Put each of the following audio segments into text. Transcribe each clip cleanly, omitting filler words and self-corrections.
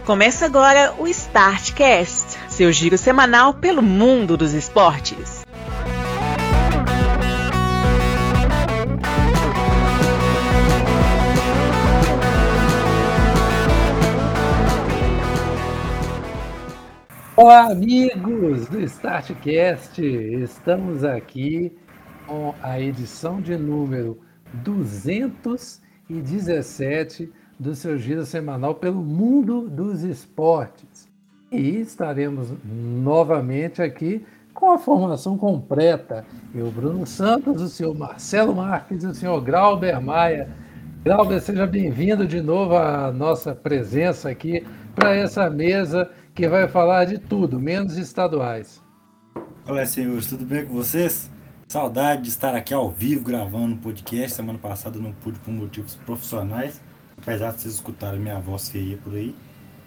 Começa agora o Startcast, seu giro semanal pelo mundo dos esportes. Olá, amigos do Startcast! Estamos aqui com a edição de número 217 do seu giro semanal pelo mundo dos esportes. E estaremos novamente aqui com a formação completa. Eu, Bruno Santos, o senhor Marcelo Marques e o senhor Grauber Maia. Grauber, seja bem-vindo de novo à nossa presença aqui para essa mesa que vai falar de tudo, menos estaduais. Olá, senhores, tudo bem com vocês? Saudade de estar aqui ao vivo gravando um podcast. Semana passada eu não pude por motivos profissionais, apesar de vocês escutarem minha voz feia por aí.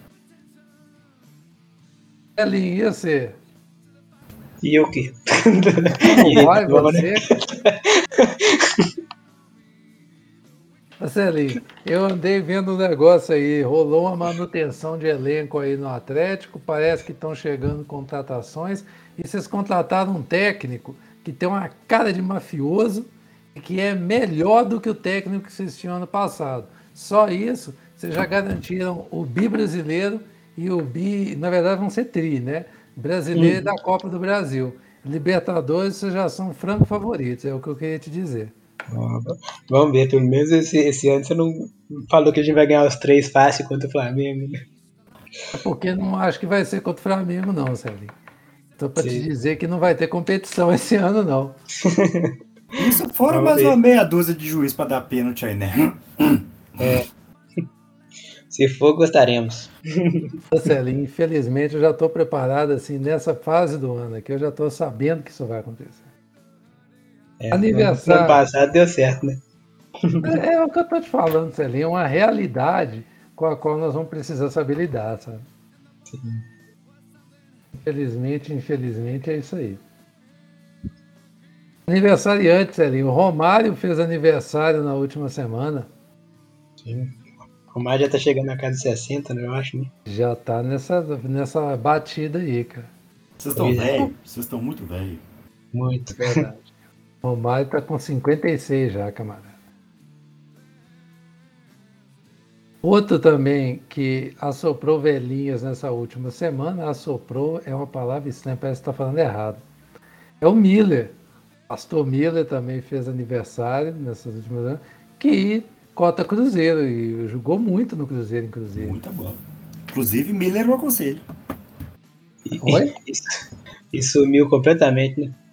Elin, e você? E eu que? Como vai você? Marcelinho, eu andei vendo um negócio aí, rolou uma manutenção de elenco aí no Atlético, parece que estão chegando contratações e vocês contrataram um técnico que tem uma cara de mafioso e que é melhor do que o técnico que vocês tinham ano passado. Só isso, vocês já garantiram o bi brasileiro e o bi, na verdade vão ser tri, né? Brasileiro da Copa do Brasil. Libertadores, vocês já são franco favoritos, é o que eu queria te dizer. Vamos ver, pelo menos esse ano você não falou que a gente vai ganhar os 3 fácil contra o Flamengo. É porque não acho que vai ser contra o Flamengo, não, Sérgio. Estou para te dizer que não vai ter competição esse ano, não. Isso fora mais uma meia dúzia de juiz para dar pênalti aí, né? Se for, gostaremos. Marcelinho, infelizmente eu já estou preparado assim nessa fase do ano aqui, eu já estou sabendo que isso vai acontecer. Aniversário. No ano passado deu certo, né? É o que eu estou te falando, Celinho, é uma realidade com a qual nós vamos precisar saber lidar, sabe? Sim. Infelizmente é isso aí. Aniversariante, Celinho. O Romário fez aniversário na última semana. Sim. O Romário já tá chegando na casa de 60, né? Eu acho, né? Já tá nessa batida aí, cara. Vocês estão velhos? Vocês estão muito velhos. Muito. Verdade. O Romário tá com 56 já, camarada. Outro também que assoprou velhinhas nessa última semana, assoprou é uma palavra estranha, parece que está falando errado. É o Miller. Pastor Miller também fez aniversário nessas últimas anos, que cota Cruzeiro e jogou muito no Cruzeiro, inclusive. Muita bola. Inclusive, Miller eu aconselho. Oi? E sumiu completamente, né?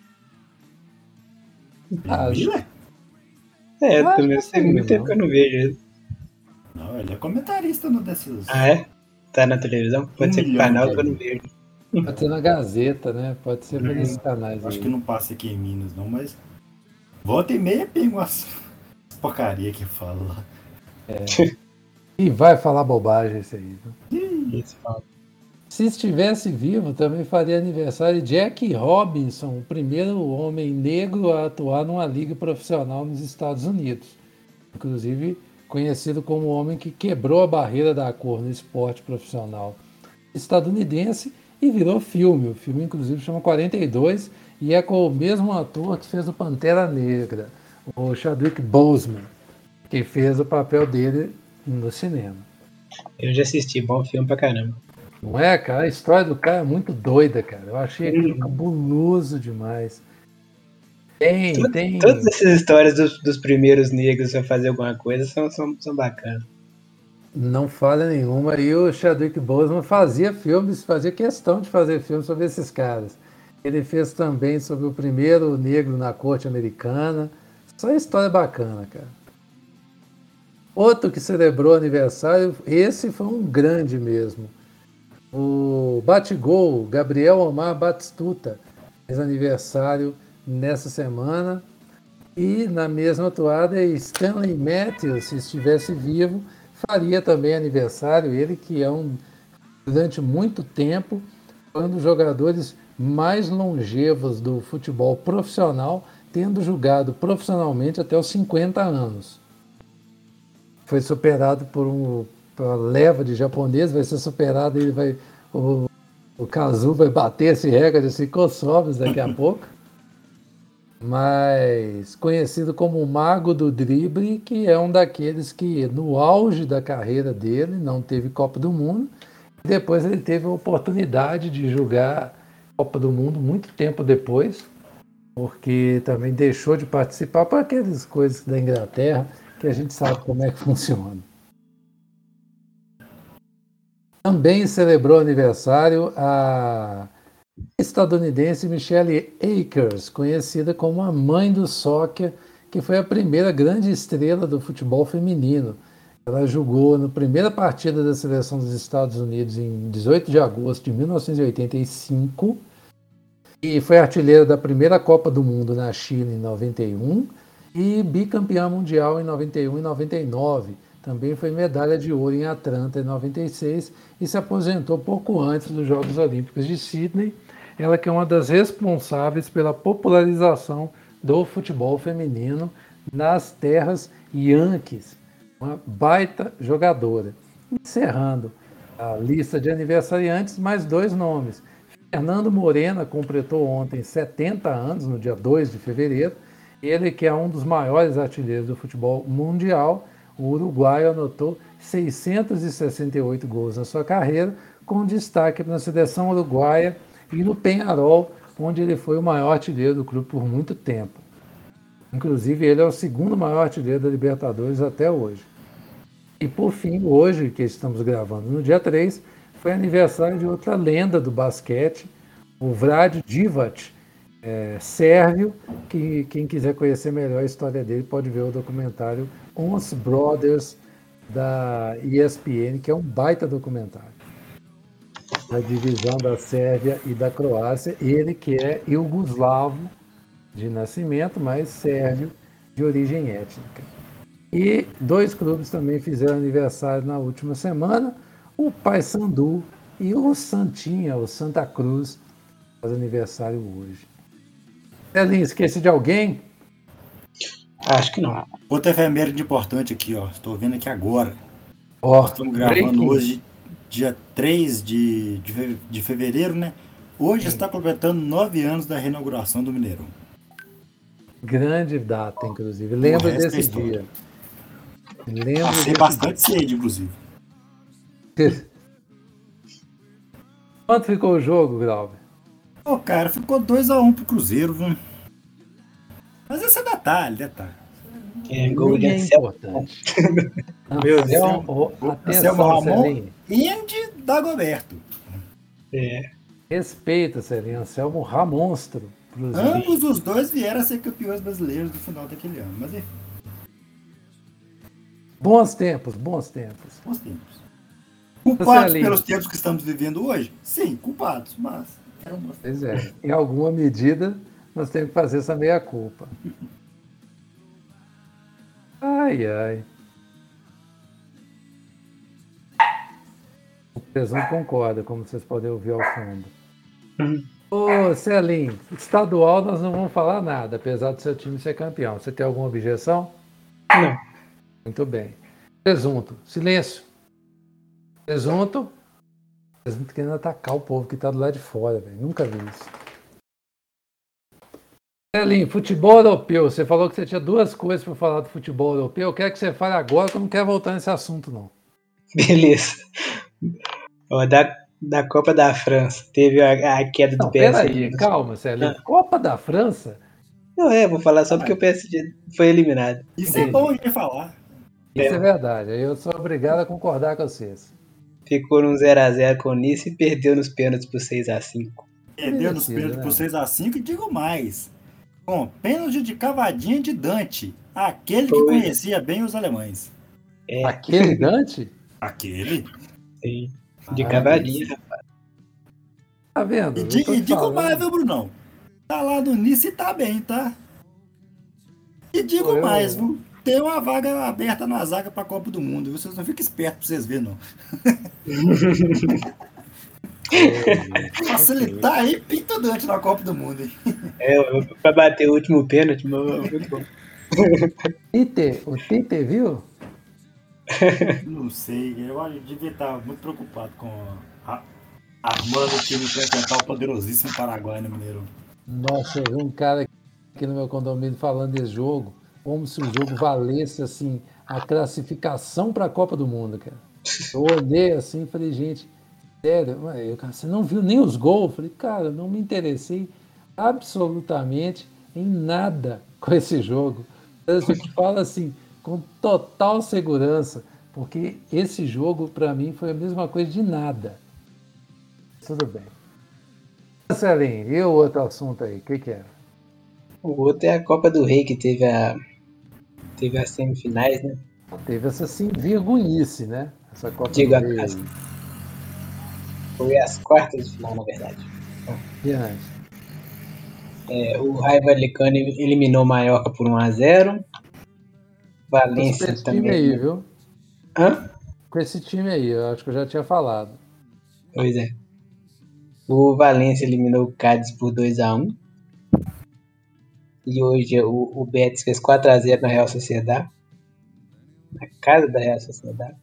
Miller? Pelo menos tem muito tempo que eu não vejo ele. Não, ele é comentarista no desses. Ah, é? Tá na televisão? Pode ser pro canal que eu não vejo. Pode ser na Gazeta, né? Pode ser por esses canais. Acho que não passa aqui em Minas, não, mas. Volta e meia pega umas porcaria que fala lá. E vai falar bobagem esse aí. Isso, fala. Se estivesse vivo, também faria aniversário Jack Robinson, o primeiro homem negro a atuar numa liga profissional nos Estados Unidos. Inclusive, conhecido como o homem que quebrou a barreira da cor no esporte profissional estadunidense e virou filme. O filme, inclusive, chama 42 e é com o mesmo ator que fez o Pantera Negra, o Chadwick Boseman, que fez o papel dele no cinema. Eu já assisti, bom filme pra caramba. Não é, cara? A história do cara é muito doida, cara. Eu achei aquilo cabuloso demais. Tem. Todas essas histórias dos primeiros negros a fazer alguma coisa são bacanas. Não falha nenhuma. E o Chadwick Boseman fazia questão de fazer filmes sobre esses caras. Ele fez também sobre o primeiro negro na corte americana. Só história bacana, cara. Outro que celebrou aniversário, esse foi um grande mesmo. O Batigol, Gabriel Omar Batistuta, fez aniversário nessa semana. E na mesma toada, Stanley Matthews, se estivesse vivo, faria também aniversário. Ele que durante muito tempo, foi um dos jogadores mais longevos do futebol profissional, tendo jogado profissionalmente até os 50 anos. Foi superado por um para leva de japonês, vai ser superado, o Kazu vai bater esse recorde assim, com sobras daqui a pouco. Mas conhecido como o mago do drible, que é um daqueles que no auge da carreira dele não teve Copa do Mundo. Depois ele teve a oportunidade de jogar Copa do Mundo muito tempo depois, porque também deixou de participar por aquelas coisas da Inglaterra que a gente sabe como é que funciona. Também celebrou aniversário a estadunidense Michelle Akers, conhecida como a mãe do soccer, que foi a primeira grande estrela do futebol feminino. Ela jogou na primeira partida da seleção dos Estados Unidos em 18 de agosto de 1985 e foi artilheira da primeira Copa do Mundo na Chile em 91 e bicampeã mundial em 91 e 99. Também foi medalha de ouro em Atlanta em 96 e se aposentou pouco antes dos Jogos Olímpicos de Sydney. Ela que é uma das responsáveis pela popularização do futebol feminino nas terras Yankees. Uma baita jogadora. Encerrando a lista de aniversariantes, mais 2 nomes. Fernando Morena completou ontem 70 anos, no dia 2 de fevereiro. Ele que é um dos maiores artilheiros do futebol mundial. O uruguaio anotou 668 gols na sua carreira, com destaque na seleção uruguaia e no Peñarol, onde ele foi o maior artilheiro do clube por muito tempo. Inclusive, ele é o segundo maior artilheiro da Libertadores até hoje. E, por fim, hoje, que estamos gravando no dia 3, foi aniversário de outra lenda do basquete, o Vlade Divac, sérvio, que quem quiser conhecer melhor a história dele pode ver o documentário Ons Brothers, da ESPN, que é um baita documentário. Da divisão da Sérvia e da Croácia, ele que é iugoslavo de nascimento, mas sérvio de origem étnica. E 2 clubes também fizeram aniversário na última semana, o Paysandu e o Santinha, o Santa Cruz, faz aniversário hoje. Celinho, esqueci de alguém? Acho que não. Outra efeméride importante aqui, ó. Estou vendo aqui agora. Nós estamos gravando hoje, dia 3 de fevereiro, né? Hoje está completando 9 anos da reinauguração do Mineirão. Grande data, inclusive. Lembro desse dia. Passei bastante sede, inclusive. Quanto ficou o jogo, Glauber? Pô, cara, ficou 2-1 pro Cruzeiro, viu? Mas esse é detalhe. Gol de importante. Meu Deus. Anselmo Ramon e de Dagoberto. Respeita, Celinho. Anselmo Ramonstro. Ambos os dois vieram a ser campeões brasileiros no final daquele ano. Mas enfim. Bons tempos. Culpados pelos tempos que estamos vivendo hoje? Sim, culpados, mas... Pois é, em alguma medida nós temos que fazer essa meia-culpa. Ai. O presunto concorda, como vocês podem ouvir ao fundo. Ô, Celinho, estadual nós não vamos falar nada, apesar do seu time ser campeão. Você tem alguma objeção? Não. Muito bem. Presunto, silêncio. Presunto querendo atacar o povo que está do lado de fora, velho. Nunca vi isso. Celinho, futebol europeu. Você falou que você tinha 2 coisas para falar do futebol europeu. Eu quero que você fale agora, que eu não quero voltar nesse assunto, não. Beleza. Ó, da Copa da França, teve a queda do PSG. Peraí, calma, Celinho. Copa da França? Não, vou falar só porque o PSG foi eliminado. Isso é bom de falar. Isso é verdade. Eu sou obrigado a concordar com vocês. Ficou num 0-0 com o Nice e perdeu nos pênaltis por 6-5. Perdeu nos pênaltis por 6-5 e digo mais. Com pênalti de cavadinha de Dante. Aquele que conhecia bem os alemães. Aquele Dante? Aquele? Sim. De cavadinha, rapaz. Tá vendo? E digo mais, viu, Brunão? Tá lá no Nice e tá bem, tá? E digo mais, viu? Tem uma vaga aberta na zaga pra Copa do Mundo. Vocês não ficam espertos pra vocês verem, não. Facilitar aí, pinta o Dante na Copa do Mundo. Pra bater o último pênalti, mas muito bom. O Tite, viu? Não sei, eu acho que devia estar muito preocupado com armando o time para enfrentar o poderosíssimo Paraguai no Mineirão. Nossa, eu vi um cara aqui no meu condomínio falando desse jogo, como se o jogo valesse assim a classificação para a Copa do Mundo, cara. Eu olhei assim e falei, gente, sério, você não viu nem os gols? Eu falei, cara, não me interessei absolutamente em nada com esse jogo. Eu te falo assim, com total segurança, porque esse jogo, para mim, foi a mesma coisa de nada. Tudo bem. Marcelinho, e o outro assunto aí? O que é? O outro é a Copa do Rei, que teve as semifinais, né? Teve essa sim vergonhice, né? Essa Copa Digo, do Rei aí. foi as quartas de final, na verdade. Diante. O Raio Vallecano eliminou o Mallorca por 1-0. Com Valência esse time também. aí, viu? Hã? Com esse time aí, eu acho que eu já tinha falado. Pois é. O Valência eliminou o Cádiz por 2-1. E hoje o Betis fez 4-0 na Real Sociedad. Na casa da Real Sociedad.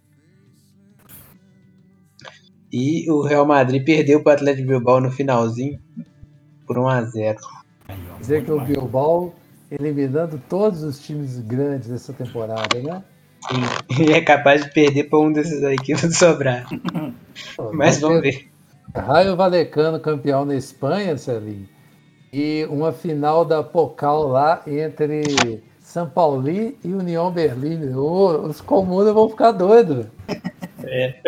E o Real Madrid perdeu para o Atlético Bilbao no finalzinho por 1-0. Dizer que o Bilbao eliminando todos os times grandes dessa temporada, né? Sim. E é capaz de perder para um desses aí que não sobrar. Mas vamos ver. Raio Vallecano campeão na Espanha, Celinho. E uma final da Pokal lá entre São Paulo e União Berlim. Os comunas vão ficar doidos. É.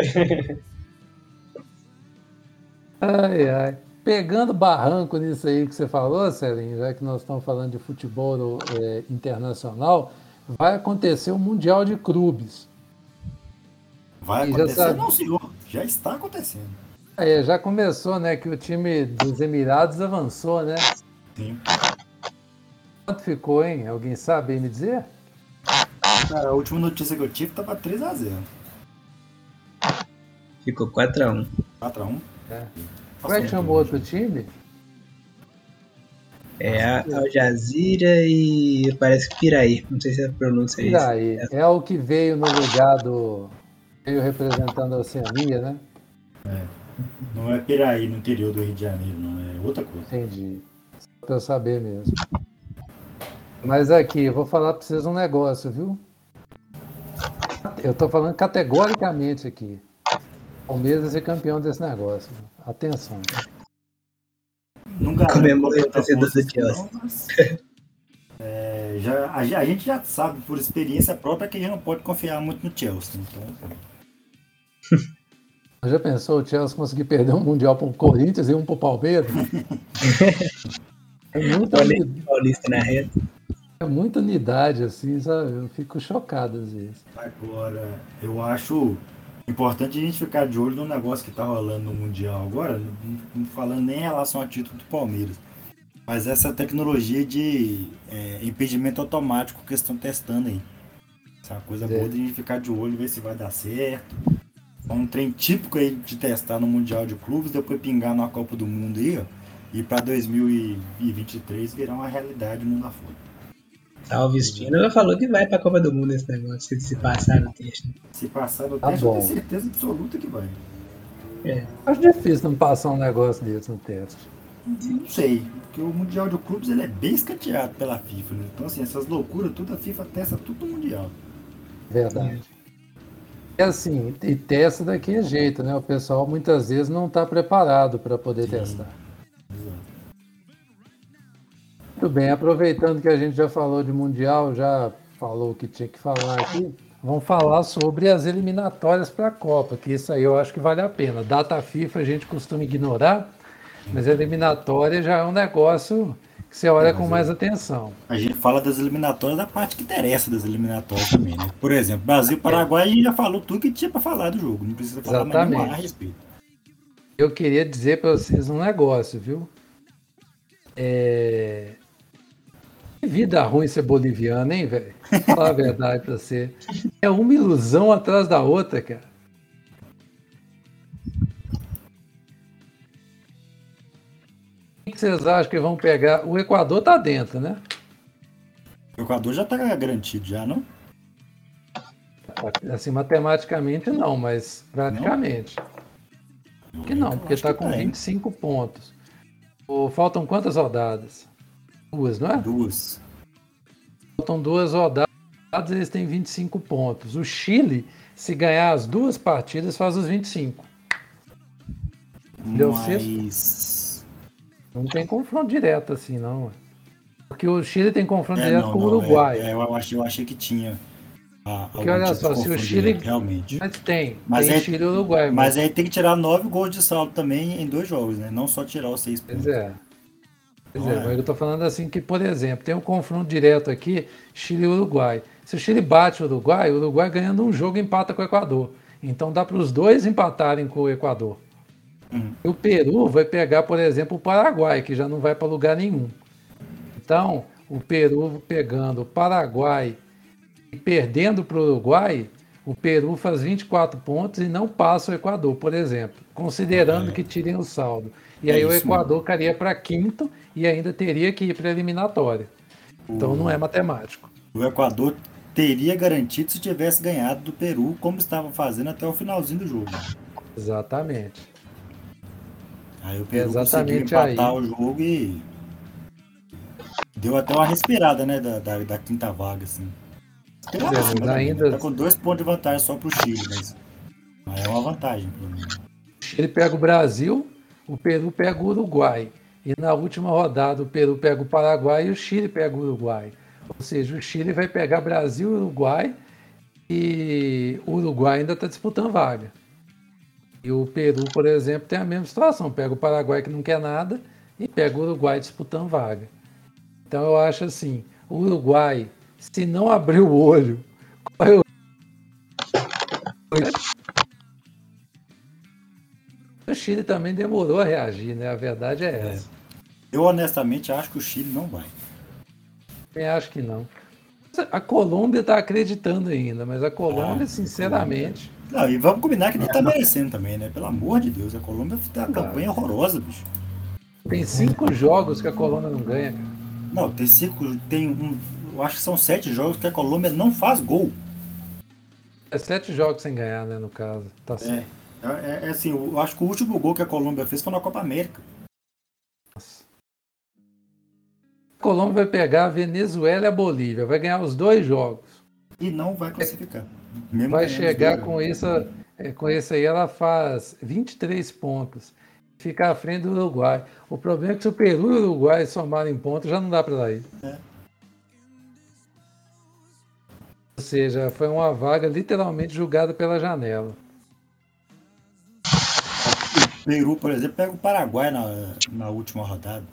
Ai, ai. Pegando barranco nisso aí que você falou, Celinho, já que nós estamos falando de futebol internacional, vai acontecer o Mundial de Clubes. Vai acontecer? Não, senhor. Já está acontecendo. Já começou, né? Que o time dos Emirados avançou, né? Sim. Quanto ficou, hein? Alguém sabe aí me dizer? Cara, a última notícia que eu tive estava 3-0. Ficou 4-1. 4-1? É. Como é que chamou outro time? É Al Jazeera e parece que Piraí. Não sei se a pronúncia é isso. Piraí. É o que veio no lugar do... Veio representando a Oceania, né? É. Não é Piraí, no interior do Rio de Janeiro, não. É outra coisa. Entendi. Só pra eu saber mesmo. Mas aqui, eu vou falar pra vocês um negócio, viu? Eu tô falando categoricamente aqui. O Palmeiras vai ser campeão desse negócio. Atenção. Nunca comemora o torcedor do Chelsea. A gente já sabe por experiência própria que a gente não pode confiar muito no Chelsea. Então... Já pensou o Chelsea conseguir perder um Mundial para o Corinthians e um para o Palmeiras? É muita Paulista na reta. É muita unidade, assim, sabe? Eu fico chocado às vezes. Agora, eu acho importante a gente ficar de olho no negócio que tá rolando no Mundial agora, não falando nem em relação ao título do Palmeiras, mas essa tecnologia de impedimento automático que eles estão testando aí. Essa é uma coisa boa de a gente ficar de olho e ver se vai dar certo. É um trem típico aí de testar no Mundial de Clubes, depois pingar na Copa do Mundo aí, ó, e para 2023 virar uma realidade mundo afora. Salve Espino já falou que vai pra Copa do Mundo esse negócio, se passar no teste. Se passar no teste, eu tenho certeza absoluta que vai. Acho difícil não passar um negócio desse no teste. Não sei, porque o Mundial de Clubes ele é bem escanteado pela FIFA, né? Então assim, essas loucuras, tudo a FIFA testa tudo no Mundial. Verdade. É assim, e testa daquele jeito, né? O pessoal muitas vezes não está preparado para poder testar. Exato. Muito bem, aproveitando que a gente já falou de Mundial, já falou o que tinha que falar aqui, vamos falar sobre as eliminatórias para a Copa, que isso aí eu acho que vale a pena. Data FIFA a gente costuma ignorar, mas a eliminatória já é um negócio que você olha com mais atenção. A gente fala das eliminatórias da parte que interessa das eliminatórias também, né? Por exemplo, Brasil e Paraguai, a gente já falou tudo que tinha para falar do jogo, não precisa falar mais nenhuma a respeito. Eu queria dizer para vocês um negócio, viu? Que vida ruim ser boliviano, hein, velho? Vou falar a verdade pra você. É uma ilusão atrás da outra, cara. O que vocês acham que vão pegar? O Equador tá dentro, né? O Equador já tá garantido, já, não? Assim, matematicamente não, mas praticamente. Não? Que não, porque está com 25 pontos. Faltam quantas rodadas? 2, não é? 2. Faltam 2 rodadas, eles têm 25 pontos. O Chile, se ganhar as 2 partidas, faz os 25. Deu Mas... Não tem confronto direto assim, não. Porque o Chile tem confronto direto com o Uruguai. Eu achei que tinha. Porque olha tipo só, se o Chile... direto, realmente. Mas tem aí, Chile e Uruguai. Mas aí tem que tirar 9 gols de saldo também em 2 jogos, né? Não só tirar os 6 pontos. Pois é, mas eu tô falando assim que, por exemplo, tem um confronto direto aqui, Chile e Uruguai. Se o Chile bate o Uruguai ganhando um jogo empata com o Equador. Então dá para os dois empatarem com o Equador. E o Peru vai pegar, por exemplo, o Paraguai, que já não vai para lugar nenhum. Então, o Peru pegando o Paraguai e perdendo para o Uruguai, o Peru faz 24 pontos e não passa o Equador, por exemplo, considerando que tirem o saldo. E aí o Equador cairia para quinto e ainda teria que ir para a eliminatória. Então não é matemático. O Equador teria garantido se tivesse ganhado do Peru, como estava fazendo até o finalzinho do jogo. Exatamente. Aí o Peru conseguiu empatar o jogo e deu até uma respirada, né, da quinta vaga, assim. Ainda tá com 2 pontos de vantagem só pro Chile, mas é uma vantagem. O Chile pega o Brasil, o Peru pega o Uruguai. E na última rodada o Peru pega o Paraguai e o Chile pega o Uruguai. Ou seja, o Chile vai pegar Brasil e Uruguai e o Uruguai ainda está disputando vaga. E o Peru, por exemplo, tem a mesma situação. Pega o Paraguai que não quer nada e pega o Uruguai disputando vaga. Então eu acho assim, o Uruguai, se não abrir o olho, o Chile também demorou a reagir, né? A verdade é essa. Eu honestamente acho que o Chile não vai. Eu acho que não. A Colômbia está acreditando ainda, mas a Colômbia, sinceramente... Não, e vamos combinar que não está merecendo também, né? Pelo amor de Deus, a Colômbia tem uma campanha horrorosa, bicho. Tem 5 jogos que a Colômbia não ganha, cara. Não, eu acho que são 7 jogos que a Colômbia não faz gol. É 7 jogos sem ganhar, né, no caso. Tá certo. É assim, eu acho que o último gol que a Colômbia fez foi na Copa América. Nossa. A Colômbia vai pegar a Venezuela e a Bolívia, vai ganhar os 2 jogos. E não vai classificar. Vai chegar com isso aí, ela faz 23 pontos. Fica à frente do Uruguai. O problema é que se o Peru e o Uruguai somarem pontos, já não dá para ir. Ou seja, foi uma vaga literalmente julgada pela janela. O Peru, por exemplo, pega o Paraguai na última rodada.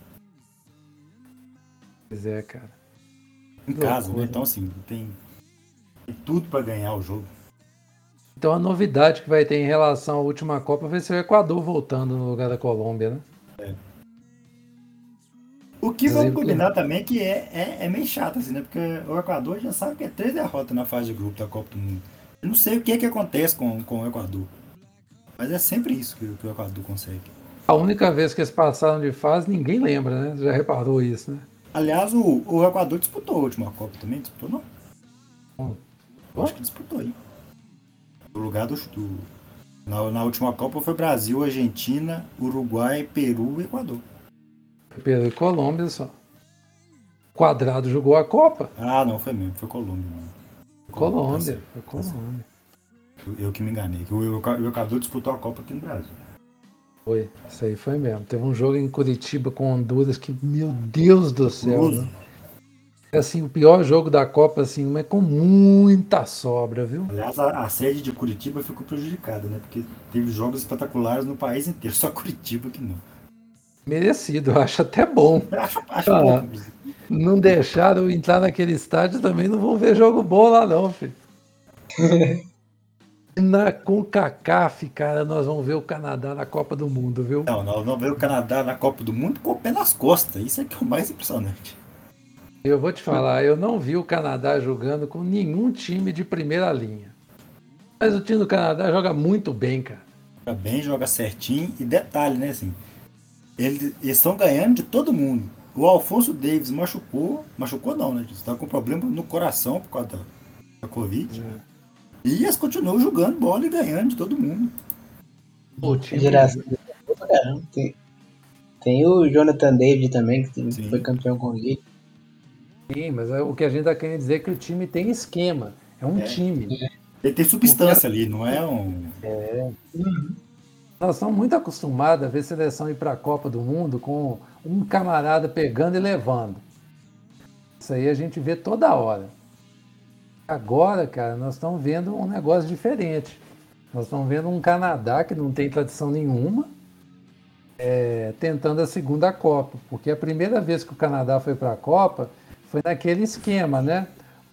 Pois é, cara. Em casa, né? Então, assim, tem tudo para ganhar o jogo. Então, a novidade que vai ter em relação à última Copa vai ser o Equador voltando no lugar da Colômbia, né? O que vamos combinar também que é meio chato, assim, né? Porque o Equador já sabe que é 3 derrotas na fase de grupo da Copa do Mundo. Eu não sei o que acontece com o Equador. Mas é sempre isso que o Equador consegue. A única vez que eles passaram de fase, ninguém lembra, né? Já reparou isso, né? Aliás, o Equador disputou a última Copa também, disputou não? Eu acho que disputou, hein? O lugar na última Copa foi Brasil, Argentina, Uruguai, Peru e Equador. Peru e Colômbia só. Quadrado jogou a Copa. Ah, não, foi mesmo, foi Colômbia. Colômbia. Eu que me enganei. O Equador disputou a Copa aqui no Brasil. Foi, isso aí foi mesmo. Teve um jogo em Curitiba com Honduras que, meu Deus do céu, né? É assim, o pior jogo da Copa, assim, mas com muita sobra, viu? Aliás, a sede de Curitiba ficou prejudicada, né? Porque teve jogos espetaculares no país inteiro, só Curitiba que não. Merecido, eu acho até bom. Acho bom. Não deixaram eu entrar naquele estádio, também não vão ver jogo bom lá não, filho. Na CONCACAF, cara, nós vamos ver o Canadá na Copa do Mundo, viu? Não, nós vamos ver o Canadá na Copa do Mundo com o pé nas costas. Isso é que é o mais impressionante. Eu vou te falar, eu não vi o Canadá jogando com nenhum time de primeira linha. Mas o time do Canadá joga muito bem, cara. Joga bem, joga certinho. E detalhe, né, assim, eles estão ganhando de todo mundo. O Alphonso Davies machucou não, né? Está com problema no coração por causa da Covid. E eles continuam jogando bola e ganhando de todo mundo. O time... Geração de caramba. Tem o Jonathan David também, que Sim. foi campeão com ele. Sim, mas o que a gente está querendo dizer é que o time tem esquema. É um time. Ele tem substância ali, não é um... Nós estamos muito acostumados a ver seleção ir para a Copa do Mundo com um camarada pegando e levando. Isso aí a gente vê toda hora. Agora, cara, nós estamos vendo um negócio diferente. Nós estamos vendo um Canadá que não tem tradição nenhuma, tentando a segunda Copa. Porque a primeira vez que o Canadá foi para a Copa foi naquele esquema, né?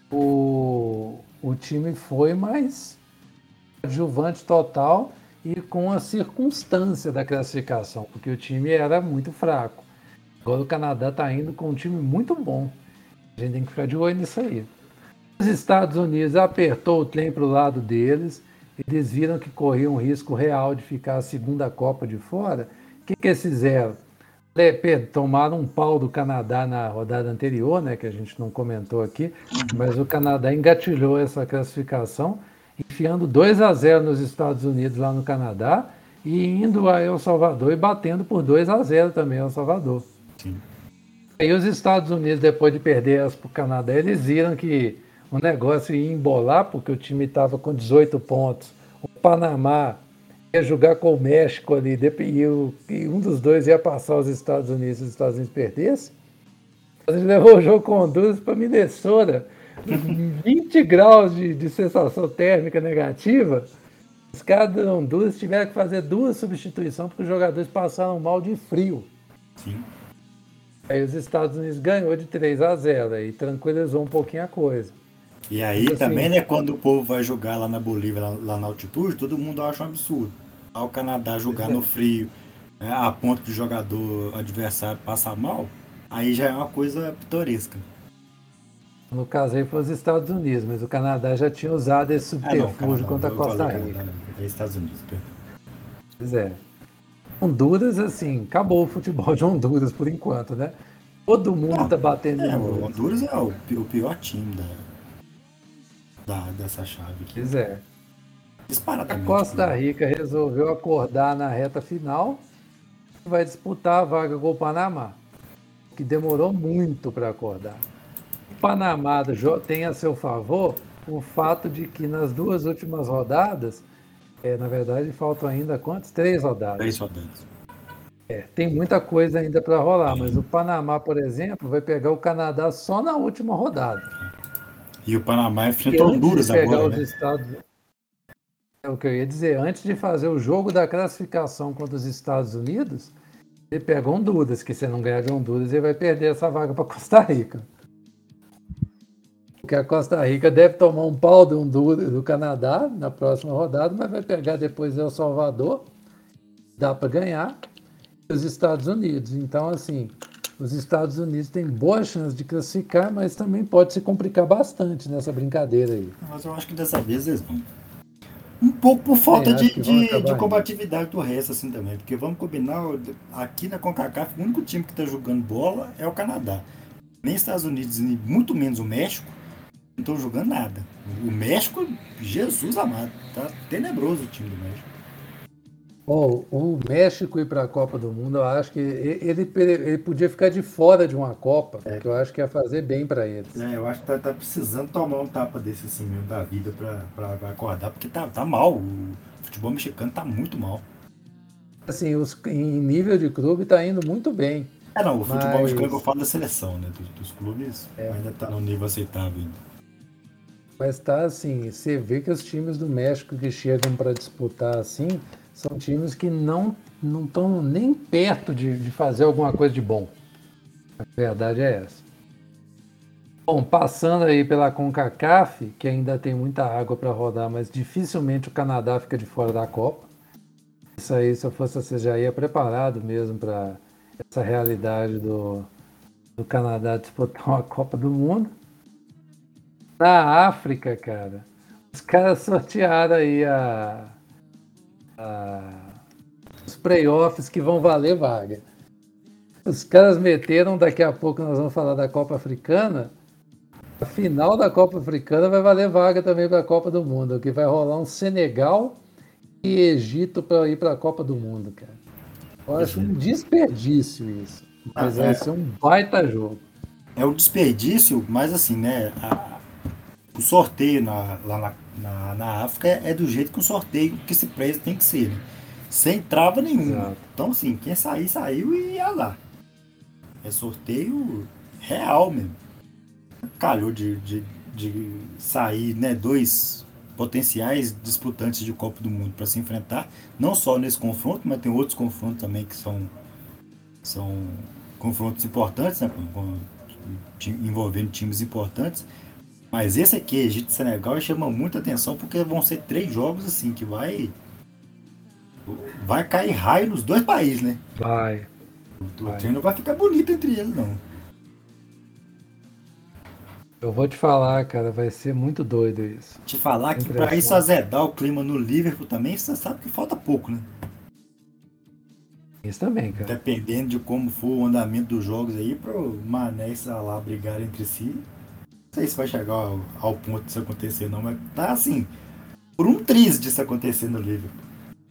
O time foi mais adjuvante total e com a circunstância da classificação, porque o time era muito fraco. Agora o Canadá está indo com um time muito bom. A gente tem que ficar de olho nisso aí. Os Estados Unidos apertou o trem para o lado deles, eles viram que corriam um risco real de ficar a segunda Copa de fora. O que eles fizeram? Tomaram um pau do Canadá na rodada anterior, né, que a gente não comentou aqui, mas o Canadá engatilhou essa classificação, enfiando 2-0 nos Estados Unidos lá no Canadá e indo a El Salvador e batendo por 2-0 também El Salvador. Sim. Aí os Estados Unidos, depois de perder para o Canadá, eles viram que o negócio ia embolar, porque o time estava com 18 pontos. O Panamá ia jogar com o México ali, e um dos dois ia passar os Estados Unidos, se os Estados Unidos perdessem. A gente levou o jogo com Honduras para Minnesota, 20 graus de sensação térmica negativa. Os caras de Honduras tiveram que fazer 2 substituições porque os jogadores passaram mal de frio. Sim. Aí os Estados Unidos ganhou de 3-0 e tranquilizou um pouquinho a coisa. E aí assim, também, né, quando o povo vai jogar lá na Bolívia, lá na altitude, todo mundo acha um absurdo. Ao Canadá jogar no frio, a ponto de jogador adversário passar mal, aí já é uma coisa pitoresca. No caso aí foi os Estados Unidos, mas o Canadá já tinha usado esse subterfúgio contra a Costa Rica. É Estados Unidos, perdão. Pois é. Honduras, assim, acabou o futebol de Honduras por enquanto, né? Todo mundo tá batendo em O Honduras. Honduras é o pior time dessa chave aqui. Pois é. A Disparadamente. Costa Rica resolveu acordar na reta final e vai disputar a vaga com o Panamá, que demorou muito para acordar. O Panamá tem a seu favor o fato de que nas 2 últimas rodadas, na verdade faltam ainda quantas? 3 rodadas. 3 rodadas. Tem muita coisa ainda para rolar, mas o Panamá, por exemplo, vai pegar o Canadá só na última rodada. E o Panamá enfrenta Honduras agora, né? É o que eu ia dizer, antes de fazer o jogo da classificação contra os Estados Unidos, ele pega Honduras, que se não ganhar de Honduras, ele vai perder essa vaga para Costa Rica. Porque a Costa Rica deve tomar um pau do Honduras, do Canadá na próxima rodada, mas vai pegar depois El Salvador, dá para ganhar, e os Estados Unidos. Então, assim, os Estados Unidos têm boa chance de classificar, mas também pode se complicar bastante nessa brincadeira aí. Mas eu acho que dessa vez eles vão. Um pouco por falta de combatividade do resto, assim, também. Porque vamos combinar, aqui na CONCACAF, o único time que está jogando bola é o Canadá. Nem Estados Unidos, e muito menos o México, não estão jogando nada. O México, Jesus amado, tá tenebroso o time do México. O México ir para a Copa do Mundo, eu acho que ele podia ficar de fora de uma Copa, porque eu acho que ia fazer bem para eles. Eu acho que tá precisando tomar um tapa desse assim mesmo da vida para acordar, porque tá mal. O futebol mexicano tá muito mal. Assim, em nível de clube tá indo muito bem. O futebol mexicano que eu falo da seleção, né? Dos clubes ainda tá no nível aceitável ainda. Mas tá assim, você vê que os times do México que chegam para disputar assim, são times que não estão nem perto de fazer alguma coisa de bom. A verdade é essa. Bom, passando aí pela CONCACAF, que ainda tem muita água para rodar, mas dificilmente o Canadá fica de fora da Copa. Isso aí, se eu fosse você, já ia preparado mesmo para essa realidade do Canadá disputar uma Copa do Mundo. Na África, cara, os caras sortearam aí os playoffs que vão valer vaga. Os caras meteram, daqui a pouco nós vamos falar da Copa Africana, A final da Copa Africana vai valer vaga também para a Copa do Mundo, que vai rolar um Senegal e Egito para ir para a Copa do Mundo, cara. Eu acho um desperdício isso, mas vai ser um baita jogo. É um desperdício, mas assim, né? O sorteio lá na África é do jeito que o sorteio que se preza tem que ser, né? Sem trava nenhuma. Exato. Então, assim, quem sair, saiu e ia lá. É sorteio real mesmo. Calhou de sair, né, 2 potenciais disputantes de Copa do Mundo para se enfrentar, não só nesse confronto, mas tem outros confrontos também que são confrontos importantes, né, envolvendo times importantes. Mas esse aqui, Egito e Senegal, chama muita atenção porque vão ser 3 jogos assim que vai cair raio nos 2 países, né? Vai. O treino vai ficar bonito entre eles, não. Eu vou te falar, cara, vai ser muito doido isso. Te falar que para isso azedar o clima no Liverpool também, você sabe que falta pouco, né? Isso também, cara. Dependendo de como for o andamento dos jogos aí, pro Mané e Salah brigarem entre si, não sei se vai chegar ao ponto disso acontecer não, mas tá assim, por um triz disso acontecer no Liverpool.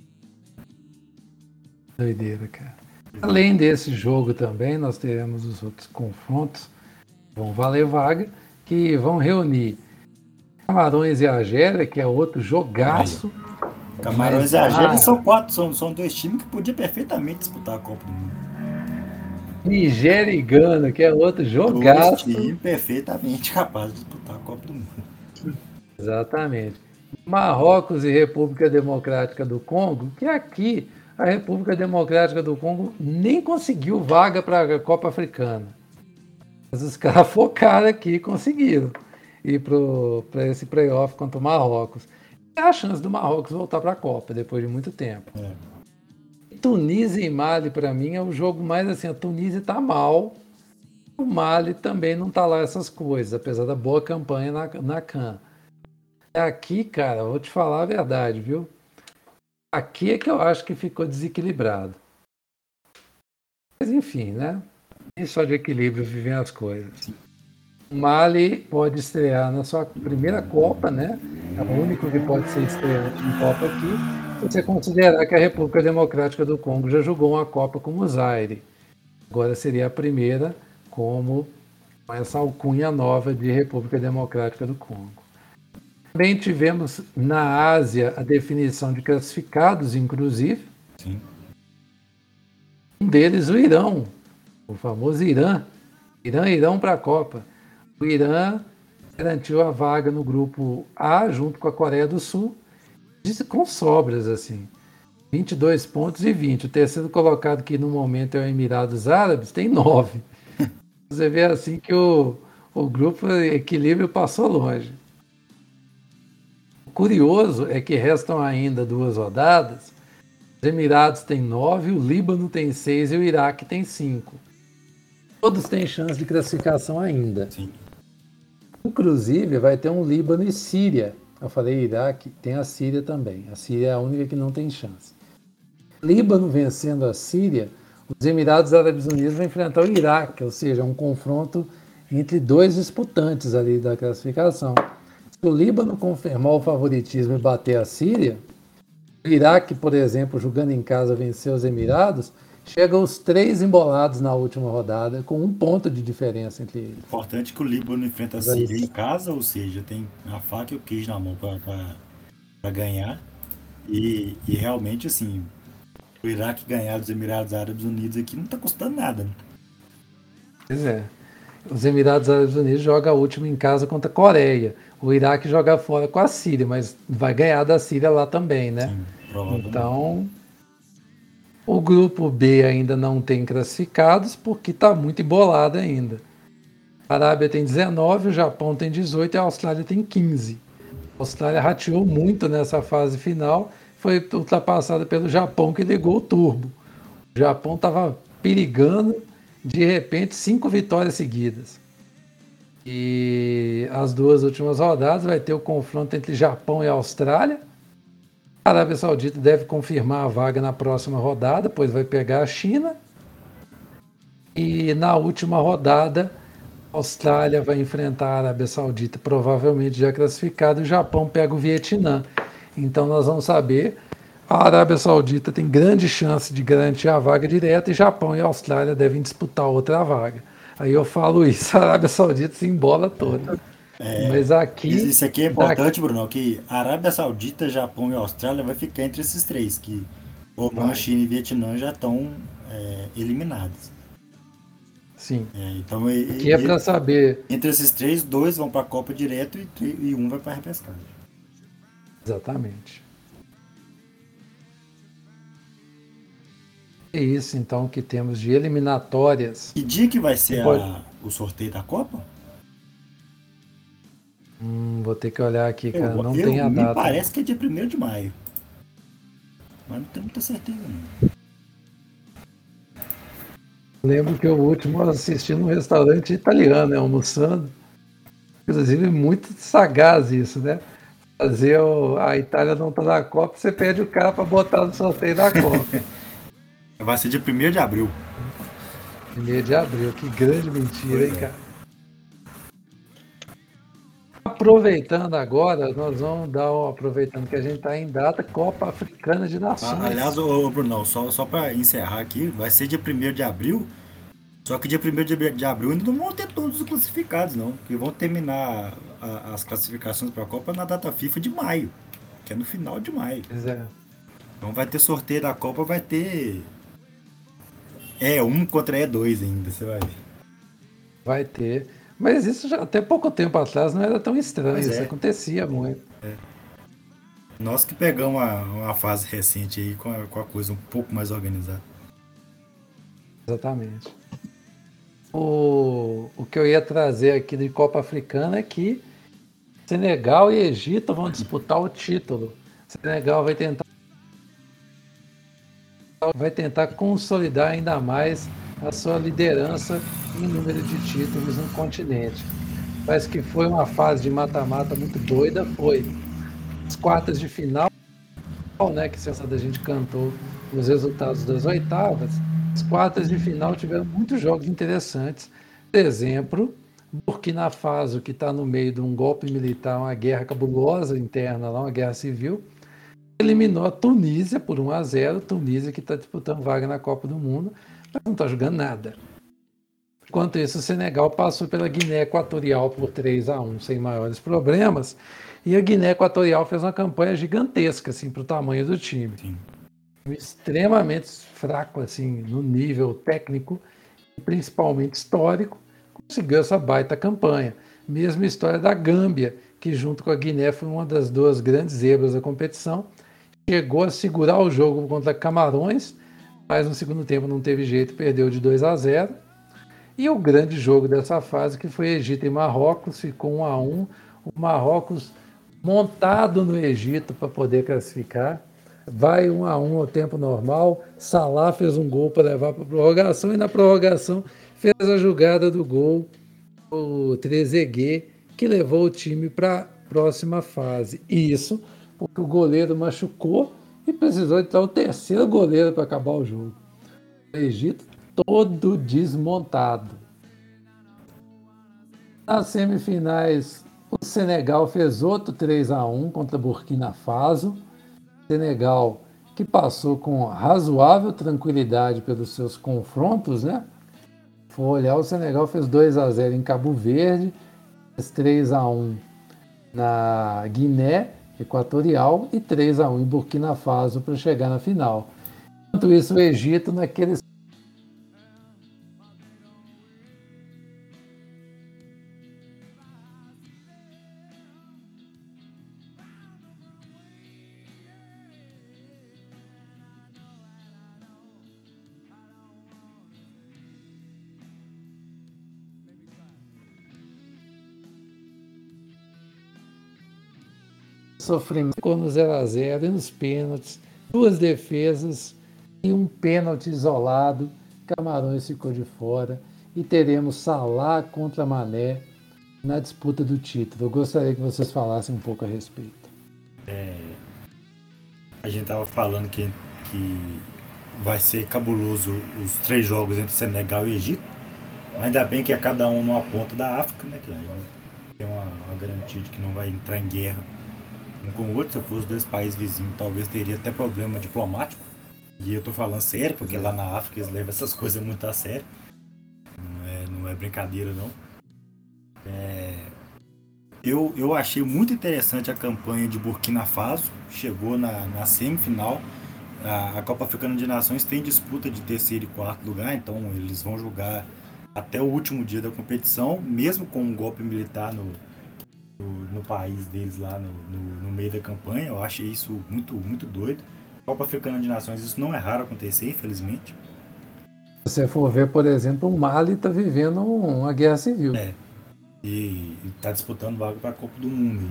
Doideira, cara. Além desse jogo também, nós teremos os outros confrontos que vão valer vaga, que vão reunir Camarões e Argélia, que é outro jogaço. Camarões e Argélia são 4, são 2 times que podiam perfeitamente disputar a Copa do Mundo. Nigéria e Gana, que é outro jogaço. 2 times perfeitamente capazes de disputar a Copa do Mundo. Exatamente. Marrocos e República Democrática do Congo, que aqui a República Democrática do Congo nem conseguiu vaga para a Copa Africana. Mas os caras focaram aqui e conseguiram ir para esse playoff contra o Marrocos. É a chance do Marrocos voltar para a Copa depois de muito tempo. Tunísia e Mali, para mim, é o jogo mais assim. A Tunísia está mal, o Mali também não está lá essas coisas, apesar da boa campanha na CAN. Aqui, cara, vou te falar a verdade, viu? Aqui é que eu acho que ficou desequilibrado. Mas enfim, né? Nem só de equilíbrio vivem as coisas. O Mali pode estrear na sua primeira Copa, né? É o único que pode ser estreado em Copa aqui. Se você considerar que a República Democrática do Congo já jogou uma Copa como o Zaire. Agora seria a primeira com essa alcunha nova de República Democrática do Congo. Também tivemos na Ásia a definição de classificados, inclusive. Sim. Um deles, o Irã, o famoso Irã. Irã para a Copa. O Irã garantiu a vaga no grupo A, junto com a Coreia do Sul, com sobras, assim. 22 pontos e 20. O terceiro colocado, que no momento é o Emirados Árabes, tem 9. Você vê assim que o grupo equilíbrio passou longe. O curioso é que restam ainda 2 rodadas. Os Emirados têm 9, o Líbano tem 6 e o Iraque tem 5. Todos têm chance de classificação ainda. Sim. Inclusive, vai ter um Líbano e Síria. Eu falei Iraque, tem a Síria também. A Síria é a única que não tem chance. Líbano vencendo a Síria, os Emirados Árabes Unidos vão enfrentar o Iraque, ou seja, um confronto entre 2 disputantes ali da classificação. Se o Líbano confirmar o favoritismo e bater a Síria, o Iraque, por exemplo, jogando em casa, vencer os Emirados, chega aos 3 embolados na última rodada, com 1 ponto de diferença entre eles. Importante que o Líbano enfrenta a Síria em casa, ou seja, tem a faca e o queijo na mão para ganhar. E realmente, assim, o Iraque ganhar dos Emirados Árabes Unidos aqui não está custando nada. Né? Pois é. Os Emirados Árabes Unidos jogam a última em casa contra a Coreia. O Iraque joga fora com a Síria, mas vai ganhar da Síria lá também, né? Sim, provavelmente. Então, o grupo B ainda não tem classificados porque está muito embolado ainda. A Arábia tem 19, o Japão tem 18 e a Austrália tem 15. A Austrália rateou muito nessa fase final, foi ultrapassada pelo Japão, que ligou o turbo. O Japão estava perigando, de repente, 5 vitórias seguidas. E as 2 últimas rodadas vai ter o confronto entre Japão e Austrália. A Arábia Saudita deve confirmar a vaga na próxima rodada, pois vai pegar a China. E na última rodada, A Austrália vai enfrentar a Arábia Saudita, provavelmente já classificado, e o Japão pega o Vietnã. Então nós vamos saber, a Arábia Saudita tem grande chance de garantir a vaga direta e Japão e Austrália devem disputar outra vaga. Aí eu falo isso, a Arábia Saudita se embola toda. Mas aqui... Isso aqui é importante, Bruno, que a Arábia Saudita, Japão e Austrália vai ficar entre esses três, que Oman, China e Vietnã já estão eliminados. Sim. Então, aqui é para saber... Entre esses três, 2 vão para a Copa direto e 1 vai para a repescagem. Exatamente. É isso, então, que temos de eliminatórias. Que dia que vai ser o sorteio da Copa? Vou ter que olhar aqui, cara. Não tem a data. Me parece que é dia 1º de maio. Mas não tenho muita certeza, não. Lembro que o último eu assisti num restaurante italiano, almoçando. Inclusive, muito sagaz isso, né? Fazer a Itália não tá na Copa, você pede o cara para botar no sorteio da Copa. Vai ser dia 1º de abril. 1º de abril, que grande mentira, hein, cara? Aproveitando agora, nós vamos aproveitando que a gente está em data, Copa Africana de Nações. Aliás, Bruno, só para encerrar aqui, vai ser dia 1º de abril, só que dia 1º de abril ainda não vão ter todos os classificados, não, porque vão terminar as classificações para a Copa na data FIFA de maio, que é no final de maio. Então vai ter sorteio da Copa, vai ter E1 contra E2 ainda, você vai ver. Vai ter. Mas isso já até pouco tempo atrás não era tão estranho, isso acontecia muito. Nós que pegamos uma fase recente aí com a coisa um pouco mais organizada. Exatamente. O que eu ia trazer aqui de Copa Africana é que Senegal e Egito vão disputar o título. Senegal vai tentar consolidar ainda mais a sua liderança em número de títulos no continente. Parece que foi uma fase de mata-mata muito doida, foi as quartas de final, né, que a gente cantou os resultados das oitavas. As quartas de final tiveram muitos jogos interessantes. Por exemplo, Burkina Faso, que está no meio de um golpe militar, uma guerra cabulosa interna, uma guerra civil, eliminou a Tunísia por 1-0, Tunísia que está disputando vaga na Copa do Mundo, mas não está jogando nada. Enquanto isso, o Senegal passou pela Guiné Equatorial por 3-1, sem maiores problemas, e a Guiné Equatorial fez uma campanha gigantesca assim, para o tamanho do time. Sim. Extremamente fraco assim, no nível técnico e principalmente histórico, conseguiu essa baita campanha. Mesma história da Gâmbia, que junto com a Guiné foi uma das duas grandes zebras da competição, chegou a segurar o jogo contra Camarões, mas no segundo tempo não teve jeito, perdeu de 2-0. E o grande jogo dessa fase, que foi Egito e Marrocos, ficou 1-1. O Marrocos montado no Egito para poder classificar. Vai 1-1 ao tempo normal. Salah fez um gol para levar para a prorrogação e na prorrogação fez a jogada do gol, o Trezeguet, que levou o time para a próxima fase. Isso porque o goleiro machucou e precisou de o terceiro goleiro para acabar o jogo. O Egito todo desmontado. Nas semifinais, o Senegal fez outro 3-1 contra Burkina Faso. Senegal que passou com razoável tranquilidade pelos seus confrontos, né? For olhar, o Senegal fez 2-0 em Cabo Verde, fez 3-1 na Guiné Equatorial e 3-1 em Burkina Faso para chegar na final. Enquanto isso, o Egito, naqueles sofrimento no 0-0 e nos pênaltis, 2 defesas e um pênalti isolado. Camarões ficou de fora e teremos Salah contra Mané na disputa do título. Eu gostaria que vocês falassem um pouco a respeito. A gente estava falando que vai ser cabuloso os 3 jogos entre Senegal e Egito. Ainda bem que é cada um numa ponta da África, né? Que aí tem uma garantia de que não vai entrar em guerra um com o outro. Se fosse dois países vizinhos, talvez teria até problema diplomático. E eu tô falando sério, porque lá na África eles levam essas coisas muito a sério. Não é brincadeira, não. Eu achei muito interessante a campanha de Burkina Faso. Chegou na semifinal. A Copa Africana de Nações tem disputa de terceiro e quarto lugar, então eles vão jogar até o último dia da competição, mesmo com um golpe militar no país deles lá no meio da campanha. Eu achei isso muito, muito doido. Copa Africana de Nações, isso não é raro acontecer, infelizmente. Se você for ver, por exemplo, o Mali está vivendo uma guerra civil. E está disputando vaga para a Copa do Mundo.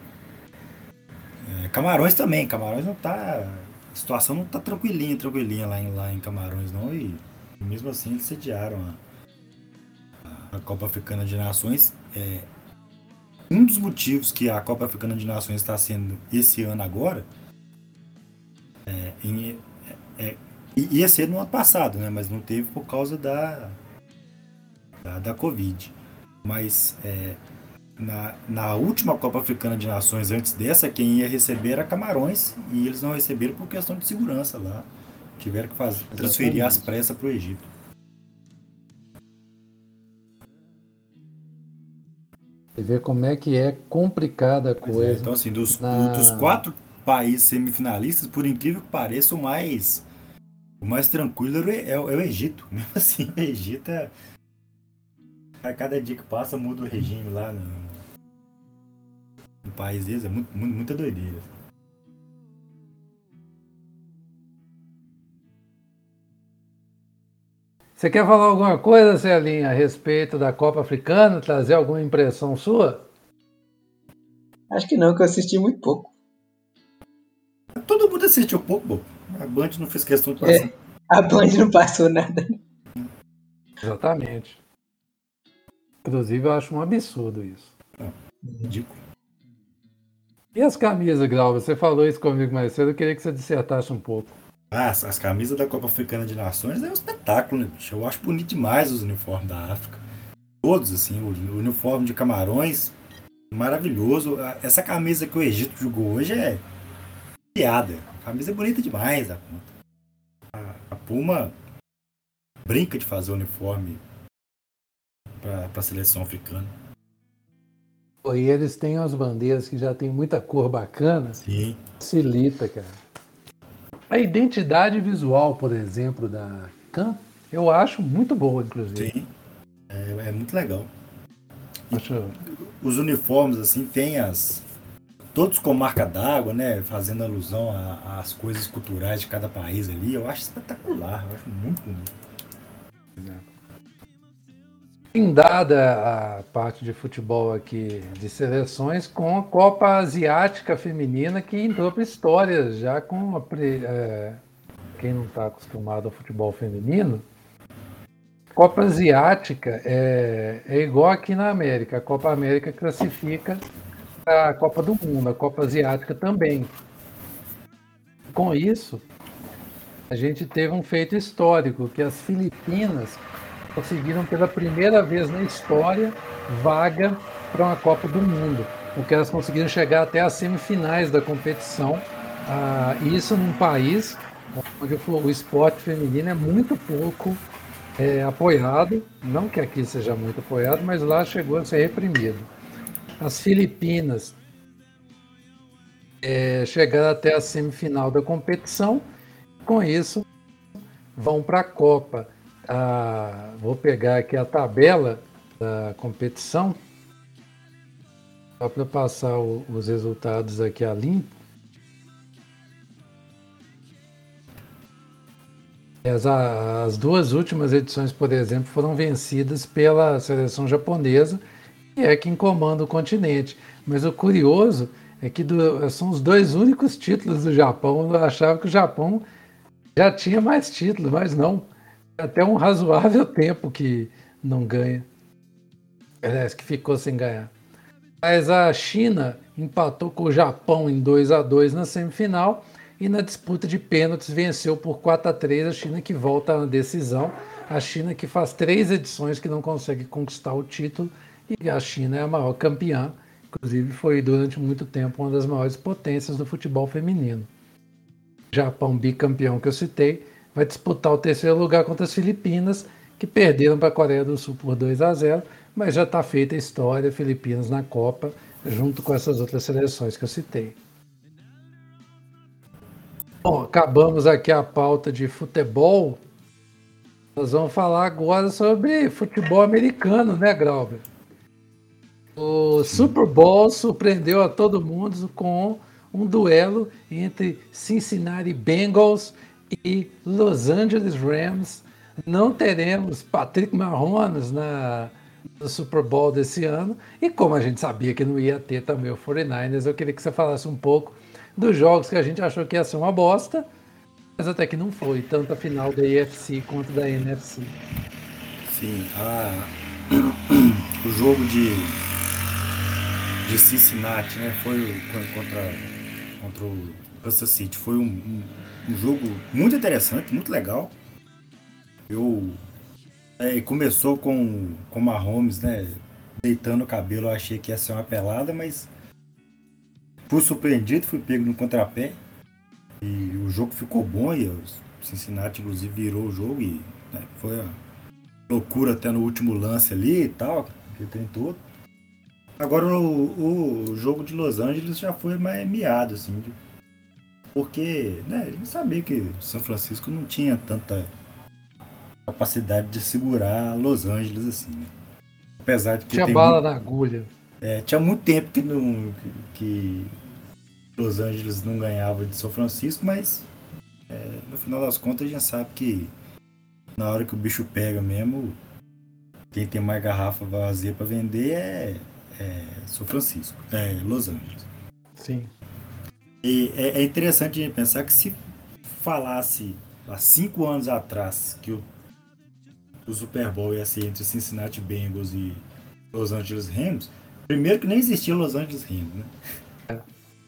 Camarões também. Camarões não tá... A situação não tá tranquilinha lá em Camarões, não. E mesmo assim eles sediaram a Copa Africana de Nações. Um dos motivos que a Copa Africana de Nações está sendo esse ano agora ia ser no ano passado, né? Mas não teve por causa da Covid. Mas na última Copa Africana de Nações, antes dessa, quem ia receber era Camarões, e eles não receberam por questão de segurança lá. Tiveram que transferir as pressas para o Egito. Você vê como é que é complicada a coisa. Então, assim, dos 4 países semifinalistas, por incrível que pareça, o mais tranquilo é o Egito. Mesmo assim, o Egito a cada dia que passa muda o regime lá no país deles. É muita doideira. Você quer falar alguma coisa, Celinha, a respeito da Copa Africana? Trazer alguma impressão sua? Acho que não, que eu assisti muito pouco. Todo mundo assistiu pouco, pô. A Band não fez questão de passar. A Band não passou nada. Exatamente. Inclusive, eu acho um absurdo isso. Ridículo. E as camisas, Grau? Você falou isso comigo mais cedo, eu queria que você dissertasse um pouco. As camisas da Copa Africana de Nações é um espetáculo, né, bicho? Eu acho bonito demais os uniformes da África. Todos, assim, o uniforme de Camarões, maravilhoso. Essa camisa que o Egito jogou hoje é piada. A camisa é bonita demais. A Puma brinca de fazer uniforme para a seleção africana. E eles têm as bandeiras que já tem muita cor bacana. Sim. Facilita, cara. A identidade visual, por exemplo, da CAN, eu acho muito boa, inclusive. Sim. É muito legal. Acho... Os uniformes, assim, tem todos com marca d'água, né? Fazendo alusão às coisas culturais de cada país ali. Eu acho espetacular, eu acho muito bonito. Dada a parte de futebol aqui de seleções, com a Copa Asiática Feminina, que entrou para história já com quem não está acostumado ao futebol feminino. Copa Asiática é igual aqui na América. A Copa América classifica a Copa do Mundo, a Copa Asiática também. Com isso, a gente teve um feito histórico, que as Filipinas conseguiram pela primeira vez na história vaga para uma Copa do Mundo, porque elas conseguiram chegar até as semifinais da competição, isso num país onde o esporte feminino é muito pouco apoiado, não que aqui seja muito apoiado, mas lá chegou a ser reprimido. As Filipinas chegaram até a semifinal da competição, com isso vão para a Copa. Vou pegar aqui a tabela da competição, só para passar os resultados aqui a limpo. As duas últimas edições, por exemplo, foram vencidas pela seleção japonesa, que é quem comanda o continente. Mas o curioso é que são os dois únicos títulos do Japão. Eu achava que o Japão já tinha mais títulos, mas não. Até um razoável tempo que não ganha. Aliás, que ficou sem ganhar. Mas a China empatou com o Japão em 2-2 na semifinal e na disputa de pênaltis venceu por 4-3 a China, que volta na decisão. A China que faz 3 edições que não consegue conquistar o título, e a China é a maior campeã, inclusive foi durante muito tempo uma das maiores potências do futebol feminino. O Japão, bicampeão que eu citei, vai disputar o 3º lugar contra as Filipinas, que perderam para a Coreia do Sul por 2-0, mas já está feita a história, Filipinas na Copa, junto com essas outras seleções que eu citei. Bom, acabamos aqui a pauta de futebol. Nós vamos falar agora sobre futebol americano, né, Grauber? O Super Bowl surpreendeu a todo mundo com um duelo entre Cincinnati Bengals e Los Angeles Rams. Não teremos Patrick Mahomes no Super Bowl desse ano. E como a gente sabia que não ia ter também o 49ers, eu queria que você falasse um pouco dos jogos que a gente achou que ia ser uma bosta, mas até que não foi, tanto a final da AFC quanto da NFC. Sim, o jogo de Cincinnati, né, foi contra o Kansas City. Foi um jogo muito interessante, muito legal. Começou com o Mahomes, né, deitando o cabelo. Eu achei que ia ser uma pelada, mas fui surpreendido, fui pego no contrapé. E o jogo ficou bom e o Cincinnati, inclusive, virou o jogo. E né, foi uma loucura até no último lance ali e tal, que tem todo. Agora o jogo de Los Angeles já foi mais miado, assim, porque né, a gente sabia que São Francisco não tinha tanta capacidade de segurar Los Angeles assim, né? Apesar de que tinha bala na agulha. Tinha muito tempo que Los Angeles não ganhava de São Francisco, mas no final das contas a gente sabe que na hora que o bicho pega mesmo, quem tem mais garrafa vazia para vender é São Francisco, Los Angeles. Sim. E é interessante a gente pensar que se falasse há 5 anos atrás que o Super Bowl ia ser entre Cincinnati Bengals e Los Angeles Rams, primeiro que nem existia Los Angeles Rams, né?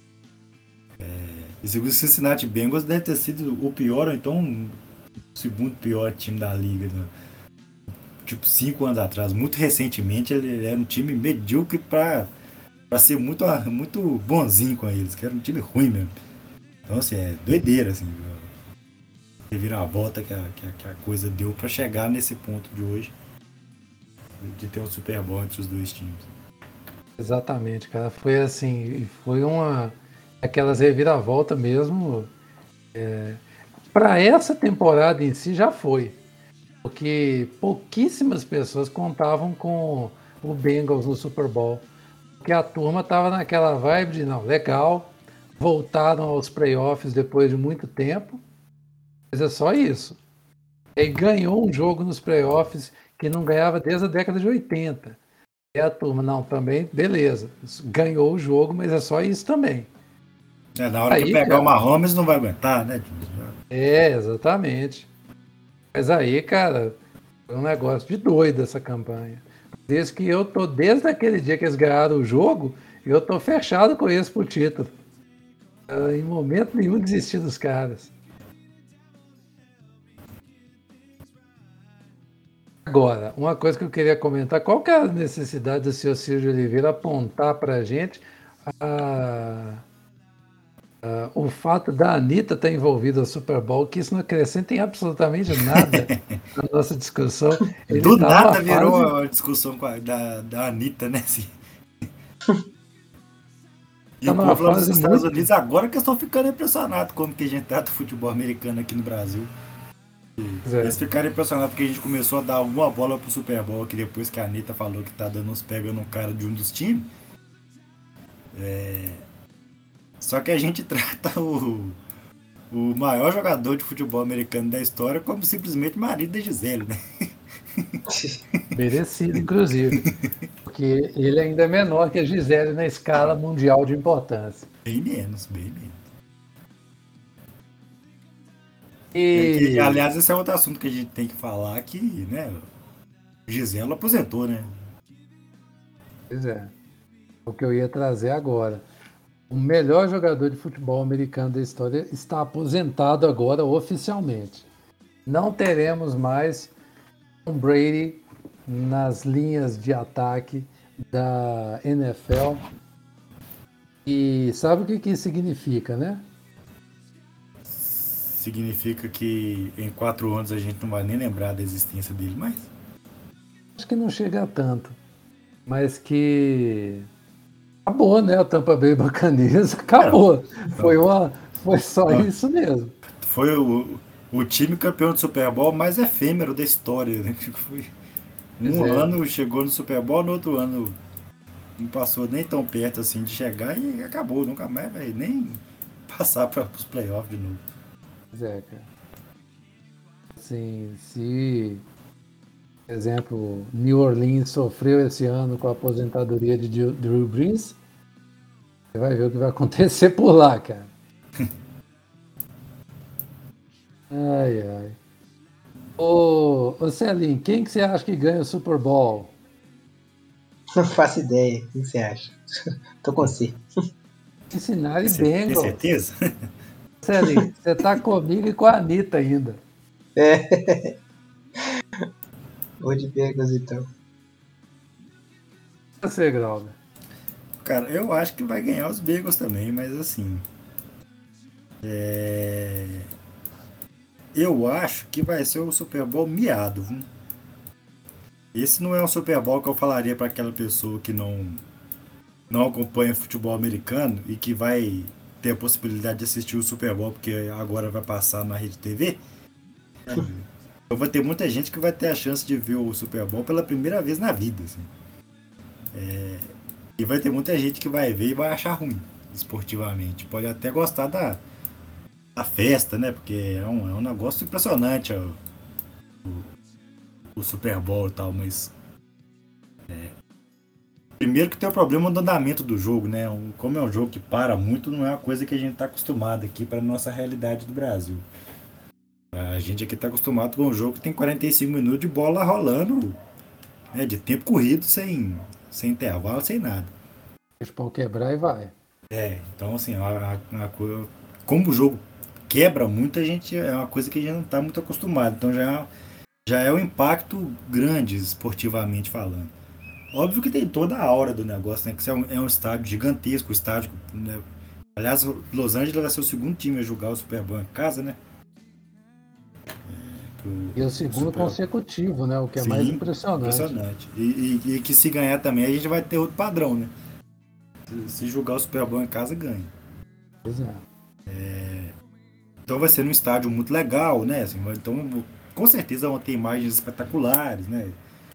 E segundo, o Cincinnati Bengals deve ter sido o pior, ou então o segundo pior time da liga, né? Tipo, 5 anos atrás, muito recentemente, ele era um time medíocre pra ser muito, muito bonzinho com eles, que era um time ruim mesmo. Então, assim, é doideira, assim, reviravolta que a coisa deu pra chegar nesse ponto de hoje, de ter um Super Bowl entre os dois times. Exatamente, cara, foi assim, foi aquelas reviravoltas mesmo, pra essa temporada em si já foi. Porque pouquíssimas pessoas contavam com o Bengals no Super Bowl. Porque a turma estava naquela vibe de, não, legal, voltaram aos playoffs depois de muito tempo, mas é só isso. E ganhou um jogo nos playoffs que não ganhava desde a década de 80. E a turma, não, também, beleza, ganhou o jogo, mas é só isso também. Na hora que pegar o Mahomes não vai aguentar, né? Exatamente. Mas aí, cara, foi um negócio de doido essa campanha. Desde aquele dia que eles ganharam o jogo, eu tô fechado com eles pro título. Em momento nenhum desisti dos caras. Agora, uma coisa que eu queria comentar, qual que é a necessidade do senhor Ciro de Oliveira apontar pra gente o fato da Anitta estar envolvida no Super Bowl, que isso não acrescenta em absolutamente nada na nossa discussão. Do nada virou a discussão da Anitta, né? Assim. E o povo lá dos Estados Unidos agora que estão ficando impressionados como que a gente trata o futebol americano aqui no Brasil. Eles ficaram impressionados porque a gente começou a dar alguma bola pro Super Bowl, que depois que a Anitta falou que tá dando uns pega no cara de um dos times. Só que a gente trata o maior jogador de futebol americano da história como simplesmente marido da Gisele, né? Merecido, inclusive. Porque ele ainda é menor que a Gisele na escala mundial de importância. Bem menos. E aliás, esse é outro assunto que a gente tem que falar, que, né, Gisele aposentou, né? Pois é. O que eu ia trazer agora. O melhor jogador de futebol americano da história está aposentado agora oficialmente. Não teremos mais Tom Brady nas linhas de ataque da NFL. E sabe o que isso significa, né? Significa que em 4 anos a gente não vai nem lembrar da existência dele mais? Acho que não chega a tanto. Mas que acabou, né? A Tampa Bay Buccaneers acabou. Foi só isso mesmo. Foi o time campeão do Super Bowl mais efêmero da história, né? Foi ano chegou no Super Bowl, no outro ano não passou nem tão perto assim de chegar e acabou. Nunca mais vai nem passar para os playoffs de novo. Pois é, cara. Assim, se, por exemplo, New Orleans sofreu esse ano com a aposentadoria de Drew Brees, você vai ver o que vai acontecer por lá, cara. Ai, ai. Ô Celinho, quem que você acha que ganha o Super Bowl? Não faço ideia. O que você acha? Tô com você. Cincinnati Tem Bengals. certeza? Celinho, você tá comigo e com a Anitta ainda. Vou de Bengals então. Você, Grauber. Cara, eu acho que vai ganhar os Bengals também, mas assim. Eu acho que vai ser o Super Bowl miado, viu? Esse não é um Super Bowl que eu falaria para aquela pessoa que não acompanha futebol americano e que vai ter a possibilidade de assistir o Super Bowl porque agora vai passar na Rede TV. Então vai ter muita gente que vai ter a chance de ver o Super Bowl pela primeira vez na vida. Assim. E vai ter muita gente que vai ver e vai achar ruim, esportivamente. Pode até gostar da festa, né? Porque é um negócio impressionante o Super Bowl e tal, mas primeiro que tem o problema do andamento do jogo, né? Como é um jogo que para muito, não é uma coisa que a gente está acostumado aqui para nossa realidade do Brasil. A gente aqui está acostumado com um jogo que tem 45 minutos de bola rolando, né? De tempo corrido, sem intervalo, sem nada. Deixa o pau quebrar e vai. Então assim, como o jogo quebra muito, a gente é uma coisa que a gente não está muito acostumado. Então já é um impacto grande esportivamente falando. Óbvio que tem toda a aura do negócio, né? Que é um estádio gigantesco, estádio, né? Aliás, Los Angeles vai ser o segundo time a jogar o Super Bowl em casa, né? E o segundo consecutivo, né? O que é mais impressionante. E que se ganhar também, a gente vai ter outro padrão, né? Se jogar o Super Bowl em casa, ganha. Pois é. Então vai ser num estádio muito legal, né? Assim, então, com certeza vão ter imagens espetaculares, né?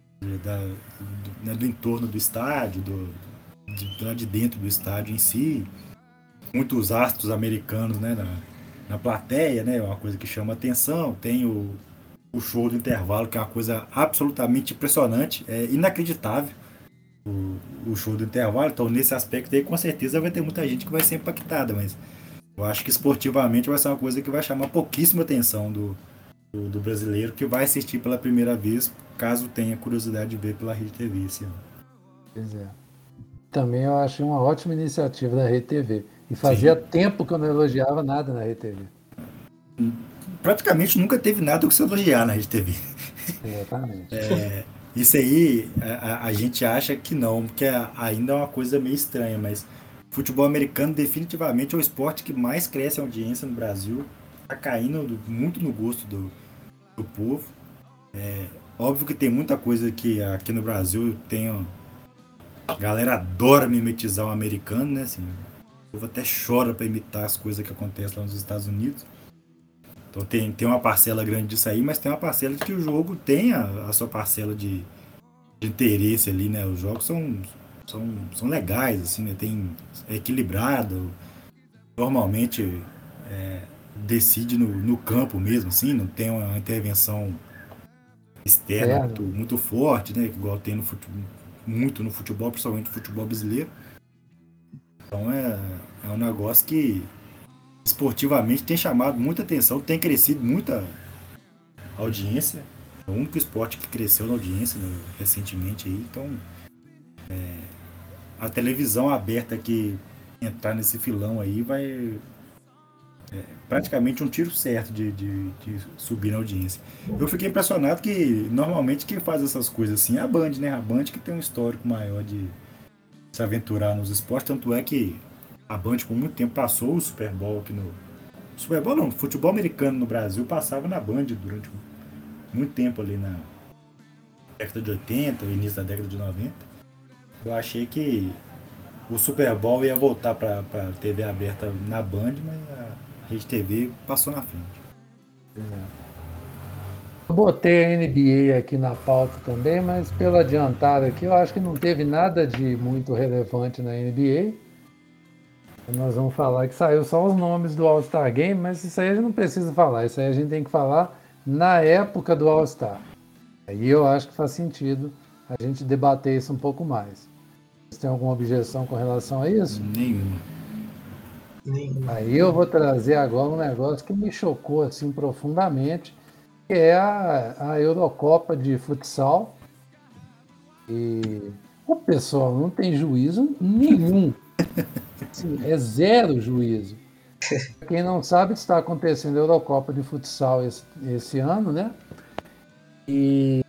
Do entorno do estádio, lá de dentro do estádio em si. Muitos astros americanos, né? Na plateia, né? Uma coisa que chama atenção. Tem o show do intervalo, que é uma coisa absolutamente impressionante, inacreditável. O show do intervalo, então nesse aspecto aí com certeza vai ter muita gente que vai ser impactada, mas eu acho que esportivamente vai ser uma coisa que vai chamar pouquíssima atenção do brasileiro que vai assistir pela primeira vez, caso tenha curiosidade de ver pela Rede TV esse ano. Pois é. Também eu achei uma ótima iniciativa da Rede TV. E fazia tempo que eu não elogiava nada na Rede TV. Praticamente nunca teve nada que se elogiar na Rede TV. Exatamente. Isso aí a gente acha que não, porque ainda é uma coisa meio estranha, mas futebol americano definitivamente é o esporte que mais cresce a audiência no Brasil. Tá caindo muito no gosto do povo. Óbvio que tem muita coisa que aqui no Brasil a galera adora mimetizar o americano, né? Assim, o povo até chora para imitar as coisas que acontecem lá nos Estados Unidos. Então tem uma parcela grande disso aí, mas tem uma parcela de que o jogo tem a sua parcela de interesse ali, né? Os jogos são legais, assim, né? É equilibrado. Normalmente decide no campo mesmo, assim, não tem uma intervenção externa muito forte, né? Igual tem muito no futebol, principalmente no futebol brasileiro. Então é um negócio que esportivamente tem chamado muita atenção, tem crescido muita audiência. É o único esporte que cresceu na audiência, né, recentemente aí. Então a televisão aberta que entrar nesse filão aí praticamente um tiro certo de subir na audiência. Eu fiquei impressionado que normalmente quem faz essas coisas assim é a Band, né? A Band que tem um histórico maior de se aventurar nos esportes, tanto é que a Band por muito tempo passou o Super Bowl aqui no... Super Bowl não, futebol americano no Brasil passava na Band durante muito tempo ali na década de 80, início da década de 90. Eu achei que o Super Bowl ia voltar para TV aberta na Band, mas a Rede TV passou na frente. Eu botei a NBA aqui na pauta também, mas pelo adiantado aqui, eu acho que não teve nada de muito relevante na NBA. Nós vamos falar que saiu só os nomes do All-Star Game, mas isso aí a gente não precisa falar, isso aí a gente tem que falar na época do All-Star. Aí eu acho que faz sentido a gente debater isso um pouco mais. Você tem alguma objeção com relação a isso? Nenhuma. Aí eu vou trazer agora um negócio que me chocou assim profundamente, que é a Eurocopa de futsal. E o pessoal não tem juízo nenhum. Assim, é zero juízo. Quem não sabe, está acontecendo a Eurocopa de futsal esse ano, né? E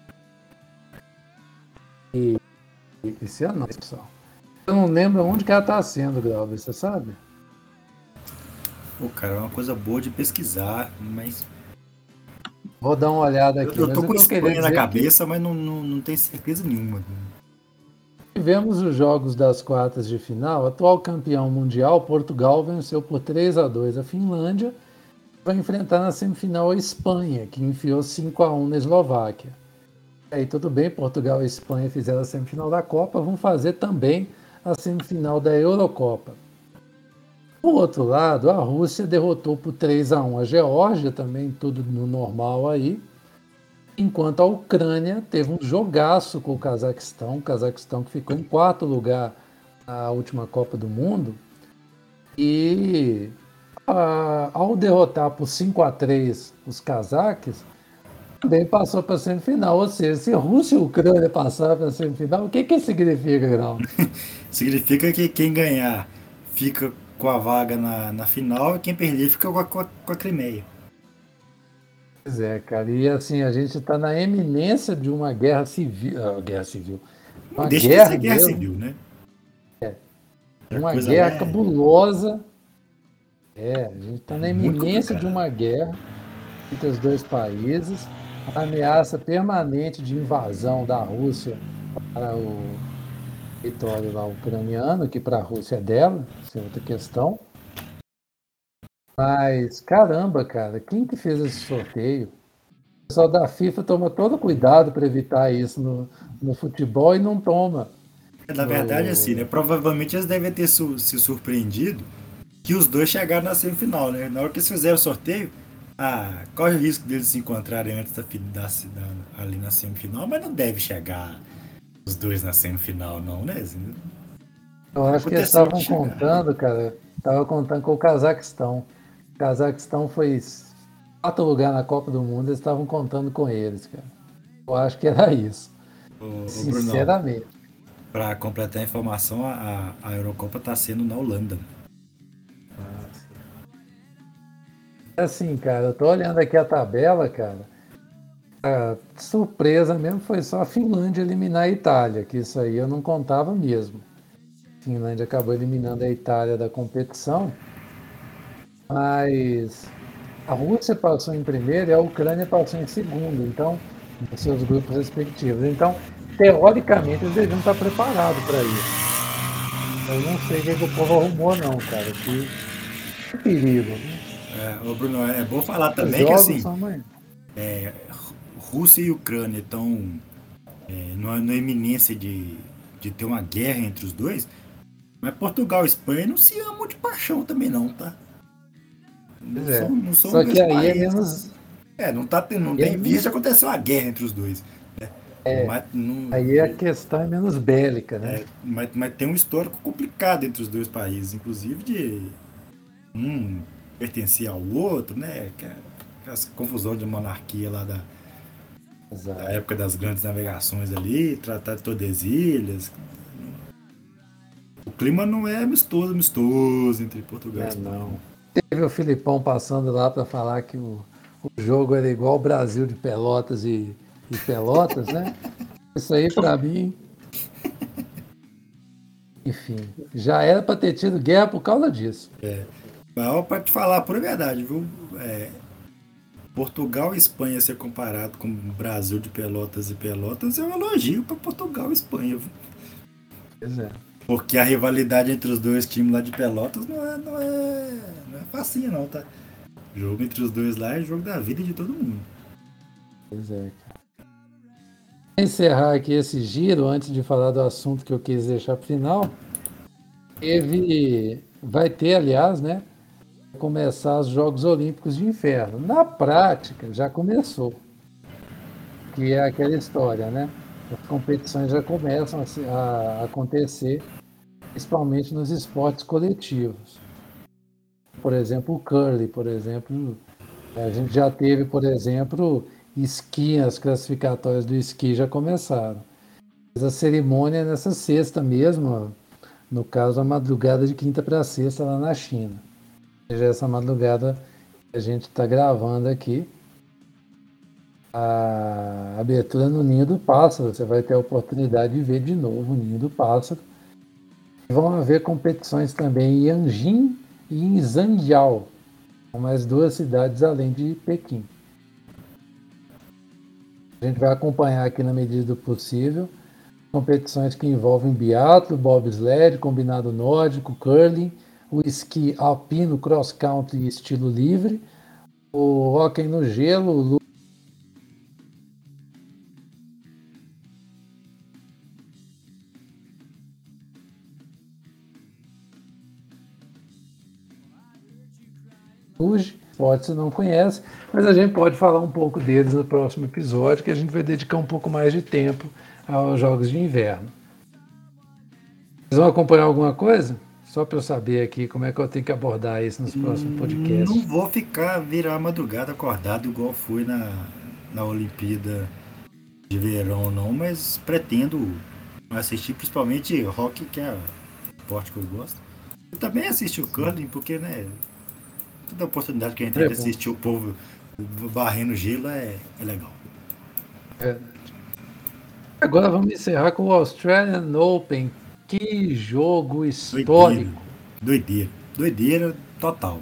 esse ano não, pessoal. Eu não lembro onde que ela está sendo, Glauber, você sabe? Pô, cara, é uma coisa boa de pesquisar, mas Vou dar uma olhada aqui. eu tô mas com eu queria Espanha na dizer cabeça, mas não tenho certeza nenhuma. que tivemos os jogos das quartas de final. Atual campeão mundial, Portugal venceu por 3-2 a Finlândia. Vai enfrentar na semifinal a Espanha, que enfiou 5-1 na Eslováquia. Aí tudo bem, Portugal e Espanha fizeram a semifinal da Copa, vão fazer também a semifinal da Eurocopa. Do outro lado, a Rússia derrotou por 3-1 a Geórgia, também tudo no normal aí, enquanto a Ucrânia teve um jogaço com o Cazaquistão que ficou em quarto lugar na última Copa do Mundo, e ao derrotar por 5-3 os cazaques, também passou para a semifinal. Ou seja, se a Rússia e a Ucrânia passarem para a semifinal, o que significa, Grau? Significa que quem ganhar fica com a vaga na final e quem perder fica com a Crimeia. Pois é, cara. E assim, a gente está na eminência de uma guerra civil. Não Uma deixa de guerra ser guerra mesmo, civil, né? uma Coisa guerra lá cabulosa. A gente está na muito eminência de complicada. uma guerra entre os dois países. A ameaça permanente de invasão da Rússia para o território lá ucraniano, que para a Rússia é dela, isso é outra questão. Mas, caramba, cara, quem que fez esse sorteio? O pessoal da FIFA toma todo cuidado para evitar isso no futebol e não toma. Na verdade, assim, né? Provavelmente eles devem ter se surpreendido que os dois chegaram na semifinal, né? Na hora que eles fizeram o sorteio, corre o risco deles se encontrarem antes ali na semifinal, mas não deve chegar os dois na semifinal, não, né? Assim, Eu acho que eles aconteceu de estavam chegar. contando, cara, com o Cazaquistão. O Cazaquistão foi quarto lugar na Copa do Mundo, eles estavam contando com eles, cara. Eu acho que era isso. Ô, Brunão, Sinceramente. para completar a informação, a Eurocopa está sendo na Holanda. Assim, cara, eu tô olhando aqui a tabela, cara. A surpresa mesmo foi só a Finlândia eliminar a Itália, que isso aí eu não contava mesmo. A Finlândia acabou eliminando a Itália da competição, mas a Rússia passou em primeiro e a Ucrânia passou em segundo, então, nos seus grupos respectivos. Então, teoricamente, eles deviam estar preparados para isso. Eu não sei o que o povo arrumou, não, cara. Que perigo. Ô Bruno, é bom falar Os também que jogos assim, são amanhã. Rússia e Ucrânia estão numa iminência de ter uma guerra entre os dois, mas Portugal e Espanha não se amam de paixão também não, tá? Pois é. Não são Só dois que aí é países. Não tem visto de acontecer uma guerra entre os dois. Né? Mas, Aí a questão é menos bélica, né? mas tem um histórico complicado entre os dois países, inclusive de um pertencer ao outro, né? Essa confusão de monarquia lá da Exato. época das grandes navegações ali, tratar de Tordesilhas. O clima não é amistoso entre Portugal e Espanha. Não. Teve o Filipão passando lá para falar que o jogo era igual o Brasil de Pelotas e Pelotas, né? Isso aí para mim, enfim, já era para ter tido guerra por causa disso. Mas para te falar por verdade, viu? Portugal e Espanha ser comparado com o Brasil de Pelotas e Pelotas é um elogio para Portugal e Espanha, viu? Pois é. Porque a rivalidade entre os dois times lá de Pelotas não é facinha não, tá? O jogo entre os dois lá é jogo da vida de todo mundo. Pois é, cara. Para encerrar aqui esse giro, antes de falar do assunto que eu quis deixar para o final, vai ter, aliás, né? Começar os Jogos Olímpicos de Inverno. Na prática, já começou. Que é aquela história, né? As competições já começam a acontecer, principalmente nos esportes coletivos. Por exemplo, o curling, por exemplo. A gente já teve, por exemplo, esqui, as classificatórias do esqui já começaram. Mas a cerimônia é nessa sexta mesmo, no caso, a madrugada de quinta para sexta lá na China. Ou seja, essa madrugada que a gente está gravando aqui, a abertura no Ninho do Pássaro. Você vai ter a oportunidade de ver de novo o Ninho do Pássaro. Vão haver competições também em Anjin e em Zhangjiao, com mais 2 cidades além de Pequim. A gente vai acompanhar aqui na medida do possível competições que envolvem biatlo, bobsled, combinado nórdico, curling, o esqui alpino, cross country e estilo livre, o hóquei no gelo, esportes você não conhece, mas a gente pode falar um pouco deles no próximo episódio, que a gente vai dedicar um pouco mais de tempo aos Jogos de Inverno. Vocês vão acompanhar alguma coisa? Só para eu saber aqui como é que eu tenho que abordar isso nos próximos podcasts. Não vou virar a madrugada acordado igual fui na Olimpíada de verão não, mas pretendo assistir principalmente hockey, que é o esporte que eu gosto. Eu também assisti o curling, porque, né, toda oportunidade que a gente tem de assistir o povo barrendo gelo é legal. Agora vamos encerrar com o Australian Open. Que jogo histórico! Doideira total.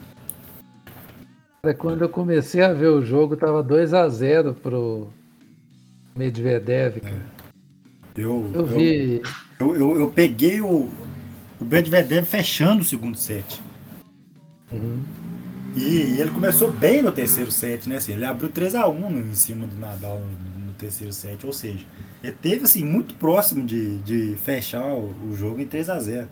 Quando eu comecei a ver o jogo, estava 2-0 pro Medvedev, cara. Eu vi. Eu peguei o Medvedev fechando o segundo set. Uhum. E ele começou bem no terceiro set, né? Assim, ele abriu 3-1 em cima do Nadal no terceiro set, ou seja, ele teve assim, muito próximo de fechar o jogo em 3-0.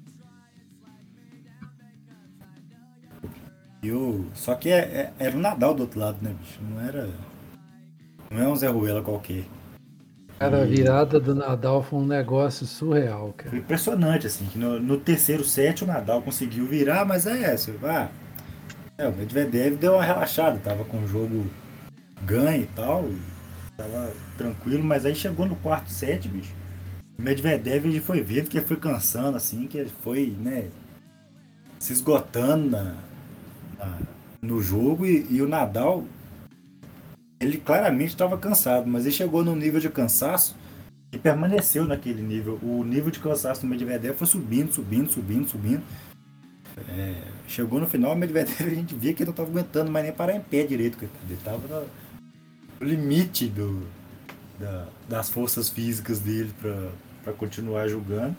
Só que era o Nadal do outro lado, né, bicho? Não é um Zé Ruela qualquer. Cara, a virada do Nadal foi um negócio surreal, cara. Foi impressionante, assim, que no terceiro set o Nadal conseguiu virar, mas o Medvedev deu uma relaxada, tava com o jogo ganho e tal, tava tranquilo, mas aí chegou no quarto set, bicho. O Medvedev ele foi vendo que ele foi cansando, assim, que ele foi, né, se esgotando no jogo e o Nadal, ele claramente estava cansado, mas ele chegou num nível de cansaço e permaneceu naquele nível. O nível de cansaço do Medvedev foi subindo. Chegou no final, o Medvedev a gente via que ele não estava aguentando mais nem parar em pé direito. Ele estava no limite das forças físicas dele para continuar jogando.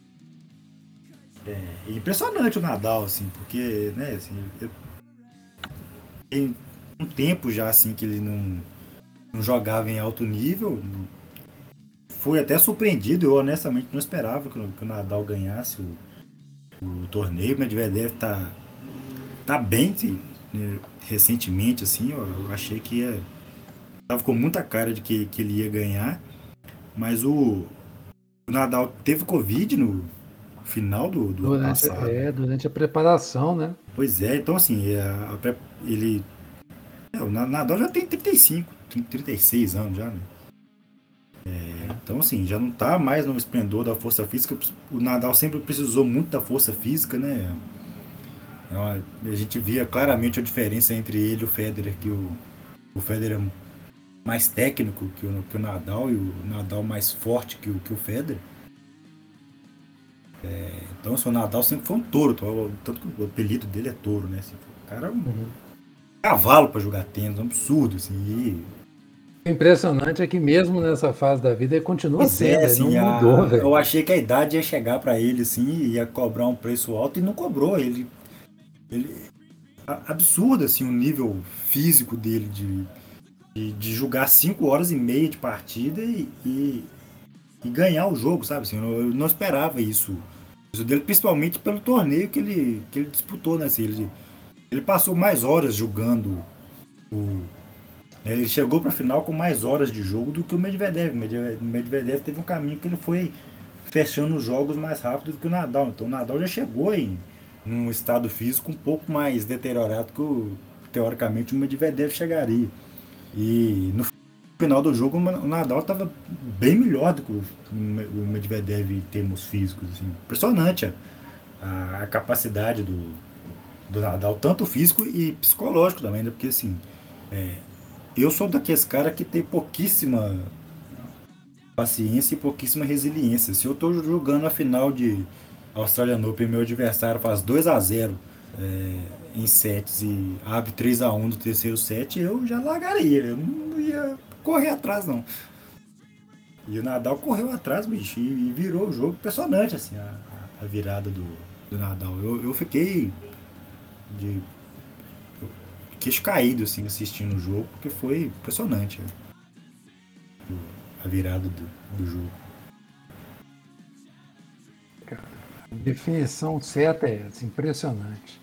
É impressionante o Nadal, assim, porque, né, assim, tem um tempo já assim que ele não jogava em alto nível. Foi até surpreendido, eu honestamente não esperava que o Nadal ganhasse o torneio. O Medvedev tá bem, assim, né, recentemente, assim, eu achei que tava com muita cara de que ele ia ganhar, mas o Nadal teve Covid no final do ano passado. Durante a preparação, né? Pois é, então assim, o Nadal já tem 36 anos já, né? Então assim, já não tá mais no esplendor da força física. O Nadal sempre precisou muito da força física, né? A gente via claramente a diferença entre ele e o Federer, que o Federer é mais técnico que o Nadal e o Nadal mais forte que o Federer. Então, o Nadal sempre foi um touro, tanto que o apelido dele é touro, né? Assim, o cara é um cavalo para jogar tênis, um absurdo, assim. O impressionante é que mesmo nessa fase da vida ele continua Pois sendo, ele assim, não mudou, velho. eu achei que a idade ia chegar para ele, assim, ia cobrar um preço alto e não cobrou. Ele absurdo, assim, o nível físico dele de jogar 5 horas e meia de partida e ganhar o jogo, sabe? Assim, eu não esperava isso dele, principalmente pelo torneio que ele disputou, né? Assim, ele passou mais horas jogando ele chegou para a final com mais horas de jogo do que o Medvedev. O Medvedev teve um caminho que ele foi fechando os jogos mais rápido do que o Nadal. Então o Nadal já chegou em um estado físico um pouco mais deteriorado teoricamente o Medvedev chegaria. E no final do jogo o Nadal estava bem melhor do que o Medvedev em termos físicos. Assim. Impressionante a capacidade do Nadal, tanto físico e psicológico também, né? Porque assim, eu sou daqueles caras que tem pouquíssima paciência e pouquíssima resiliência. Se eu tô jogando a final de Australian Open e meu adversário faz 2-0 em sets e abre 3-1 no terceiro set, eu já largaria. Eu não ia correr atrás, não. E o Nadal correu atrás, bicho, e virou o jogo. Impressionante, assim, a virada do Nadal. Eu fiquei de queixo caído, assim, assistindo o jogo, porque foi impressionante a virada do jogo. A definição certa é essa, impressionante.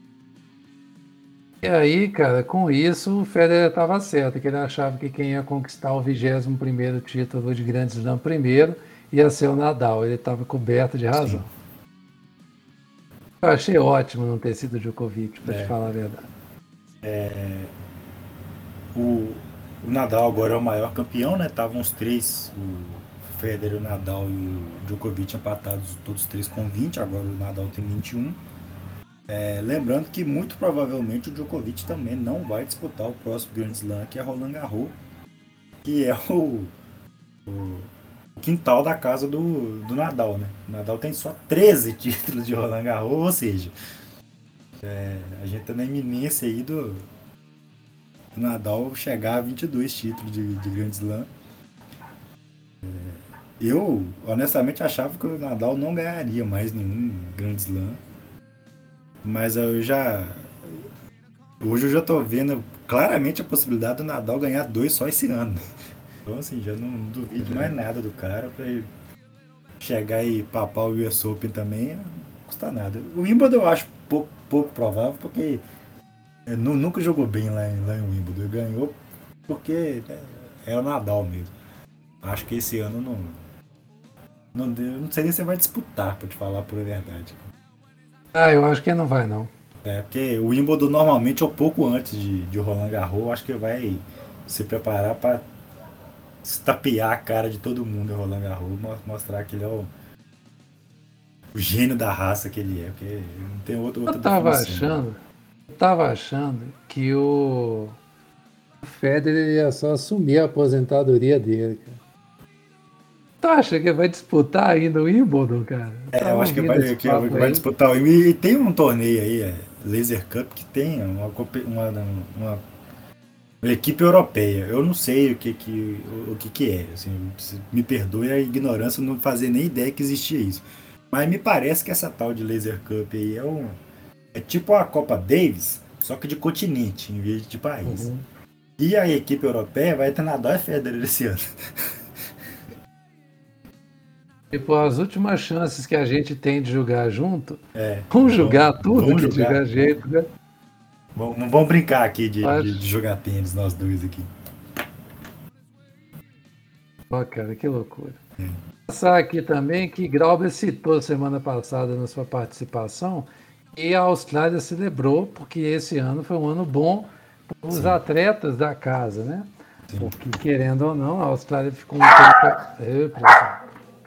E aí, cara, com isso o Federer estava certo, que ele achava que quem ia conquistar o 21º título de Grand Slam primeiro ia ser o Nadal. Ele estava coberto de razão. Sim. Eu achei ótimo não ter sido o Djokovic, para te falar a verdade. O Nadal agora é o maior campeão, né? Estavam os três, o Federer, o Nadal e o Djokovic empatados, todos três com 20, agora o Nadal tem 21. Lembrando que muito provavelmente o Djokovic também não vai disputar o próximo Grand Slam, que é Roland Garros, que é o quintal da casa do Nadal, né? O Nadal tem só 13 títulos de Roland Garros, ou seja, a gente tá na iminência aí do Nadal chegar a 22 títulos de Grand Slam. Eu, honestamente, achava que o Nadal não ganharia mais nenhum Grand Slam. Mas hoje eu já tô vendo claramente a possibilidade do Nadal ganhar 2 só esse ano. Então, assim, já não duvido mais nada do cara pra ele chegar e papar o US Open também, não custa nada. O Wimbledon eu acho pouco provável, porque nunca jogou bem lá em Wimbledon. Ele ganhou porque é o Nadal mesmo. Acho que esse ano não sei nem se vai disputar, pra te falar por verdade. Eu acho que não vai, não. Porque o Wimbledon normalmente é um pouco antes de Roland Garros, acho que vai se preparar para estapear a cara de todo mundo em Roland Garros, mostrar que ele é o gênio da raça que ele é, porque não tem outra definição. Eu tava achando que o Federer ia só assumir a aposentadoria dele, cara. Tu acha que vai disputar ainda o Wimbledon, cara? Eu acho que vai disputar o Wimbledon. E tem um torneio aí, Laser Cup, que tem uma equipe europeia. Eu não sei o que é. Assim, me perdoe a ignorância, não fazer nem ideia que existia isso. Mas me parece que essa tal de Laser Cup aí é tipo a Copa Davis, só que de continente, em vez de país. Uhum. E a equipe europeia vai ter Nadal e Federer esse ano. Tipo, as últimas chances que a gente tem de jogar junto, vamos jogar tudo que tiver jeito, né? Vamos brincar aqui de jogar tênis, nós dois aqui. Ó, cara, que loucura. Passar aqui também que Grauber citou semana passada na sua participação e a Austrália celebrou, porque esse ano foi um ano bom para os atletas da casa, né? Sim. Porque, querendo ou não, a Austrália ficou um tempo...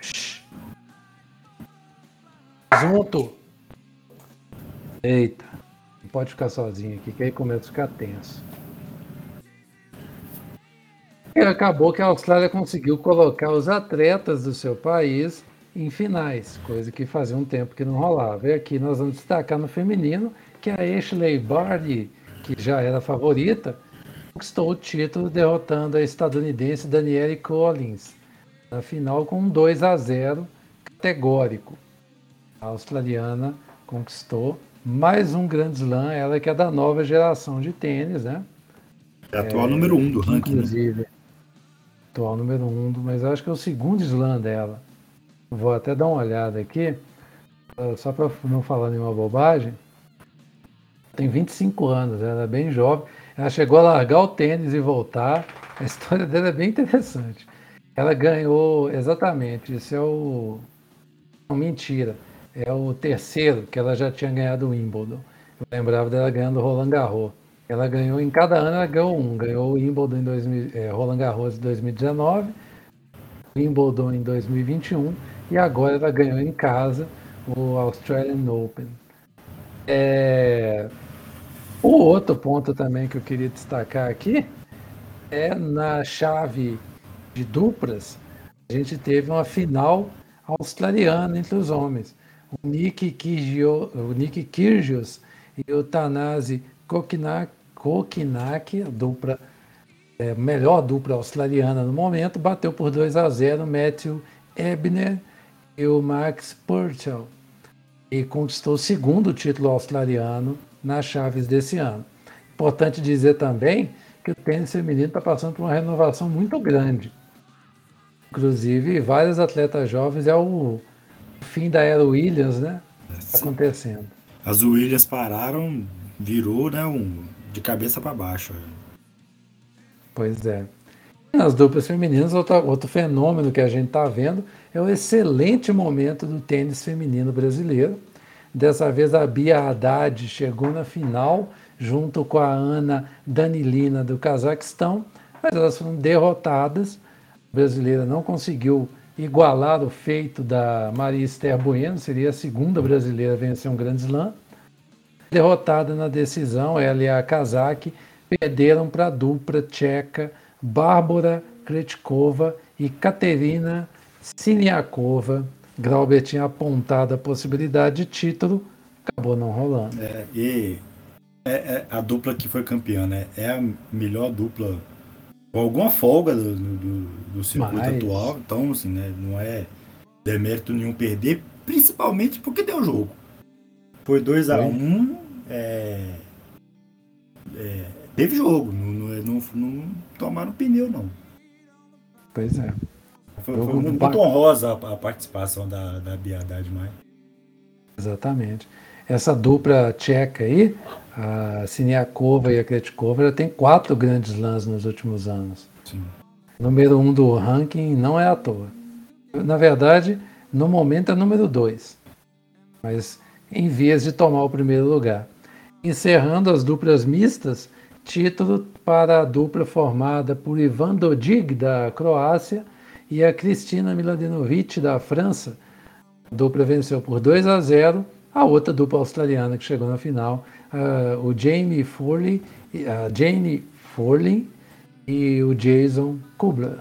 Junto. Eita. pode ficar sozinho aqui, que aí começa a ficar tenso. E acabou que a Austrália conseguiu colocar os atletas do seu país em finais, coisa que fazia um tempo que não rolava. E aqui nós vamos destacar no feminino que a Ashley Barty, que já era favorita, conquistou o título derrotando a estadunidense Danielle Collins na final com um 2-0 categórico. A australiana conquistou mais um Grand Slam, ela que é da nova geração de tênis, né? É a atual número 1 do ranking, inclusive, né? Atual número 1, mas eu acho que é o segundo slam dela. Vou até dar uma olhada aqui, só para não falar nenhuma bobagem. Tem 25 anos, ela é bem jovem. Ela chegou a largar o tênis e voltar. A história dela é bem interessante. Ela ganhou, exatamente, isso é o... Não, mentira. É o terceiro, que ela já tinha ganhado o Wimbledon. Eu lembrava dela ganhando o Roland Garros. Ela ganhou, em cada ano ela ganhou um. Ganhou o Wimbledon em Roland Garros em 2019, Wimbledon em 2021 e agora ela ganhou em casa o Australian Open. O outro ponto também que eu queria destacar aqui é na chave de duplas, a gente teve uma final australiana entre os homens. O Nick Kyrgios e o Thanasi Kokkinakis, a dupla, melhor dupla australiana no momento, bateu por 2-0 o Matthew Ebner e o Max Purcell e conquistou o segundo título australiano nas chaves desse ano. Importante dizer também que o tênis feminino está passando por uma renovação muito grande. Inclusive, vários atletas jovens, é o fim da era Williams, né? Tá acontecendo. As Williams pararam, virou, né, de cabeça para baixo. Pois é. Nas duplas femininas, outro fenômeno que a gente está vendo é o excelente momento do tênis feminino brasileiro. Dessa vez a Bia Haddad chegou na final, junto com a Ana Danilina do Cazaquistão, mas elas foram derrotadas. A brasileira não conseguiu igualar o feito da Maria Esther Bueno, seria a segunda brasileira a vencer um Grand Slam. Derrotada na decisão, ela e a Kazak perderam para a dupla tcheca Bárbara Krejcikova e Katerina Siniakova. Grauber tinha apontado a possibilidade de título, acabou não rolando. A dupla que foi campeã, né? É a melhor dupla com alguma folga do circuito atual, então assim, né, não é demérito nenhum perder, principalmente porque deu jogo. Foi 2-1, teve jogo, não tomaram pneu, não. Pois é. Foi muito honrosa a participação da Bia Haddad. Exatamente. Essa dupla tcheca aí, a Siniakova e a Krejcikova, já tem 4 grandes slams nos últimos anos. Sim. Número 1 do ranking não é à toa. Na verdade, no momento é número 2. Mas em vias de tomar o primeiro lugar. Encerrando as duplas mistas, título para a dupla formada por Ivan Dodig, da Croácia, e a Kristina Mladenovic, da França. A dupla venceu por 2-0 a outra dupla australiana que chegou na final, o Jamie Forley, a Jane Forley e o Jason Kubler.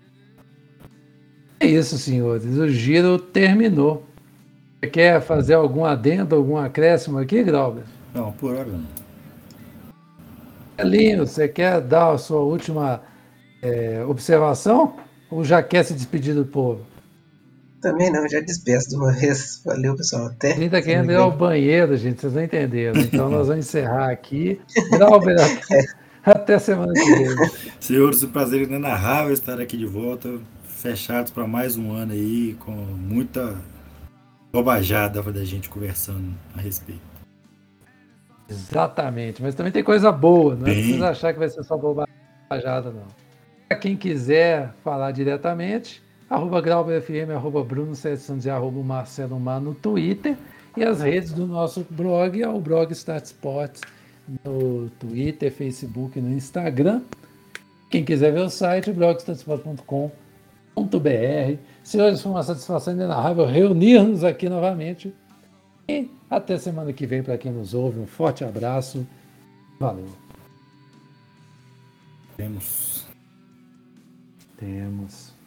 É isso, senhores. O giro terminou. Você quer fazer algum adendo, algum acréscimo aqui, Grauber? Não, por hora não. Elinho, você quer dar a sua última observação? Ou já quer se despedir do povo? Também não, já despeço de uma vez. Valeu, pessoal. Até. Ele está querendo ir ao banheiro, gente, vocês não entenderam. Então nós vamos encerrar aqui. Grauber, até semana que vem. Senhores, o prazer inenarrável estar aqui de volta, fechados para mais um ano aí, com muita bobajada da gente conversando a respeito. Exatamente, mas também tem coisa boa, não é precisa achar que vai ser só bobajada, não. Para quem quiser falar diretamente, @GrauberFM, @Bruno700 e @Marcelo Mar no Twitter, e as redes do nosso blog é o blog Start Sports no Twitter, Facebook e no Instagram. Quem quiser ver o site, blogstartsport.com.br. Senhores, foi uma satisfação inenarrável reunir-nos aqui novamente. E até semana que vem para quem nos ouve. Um forte abraço. Valeu. Temos.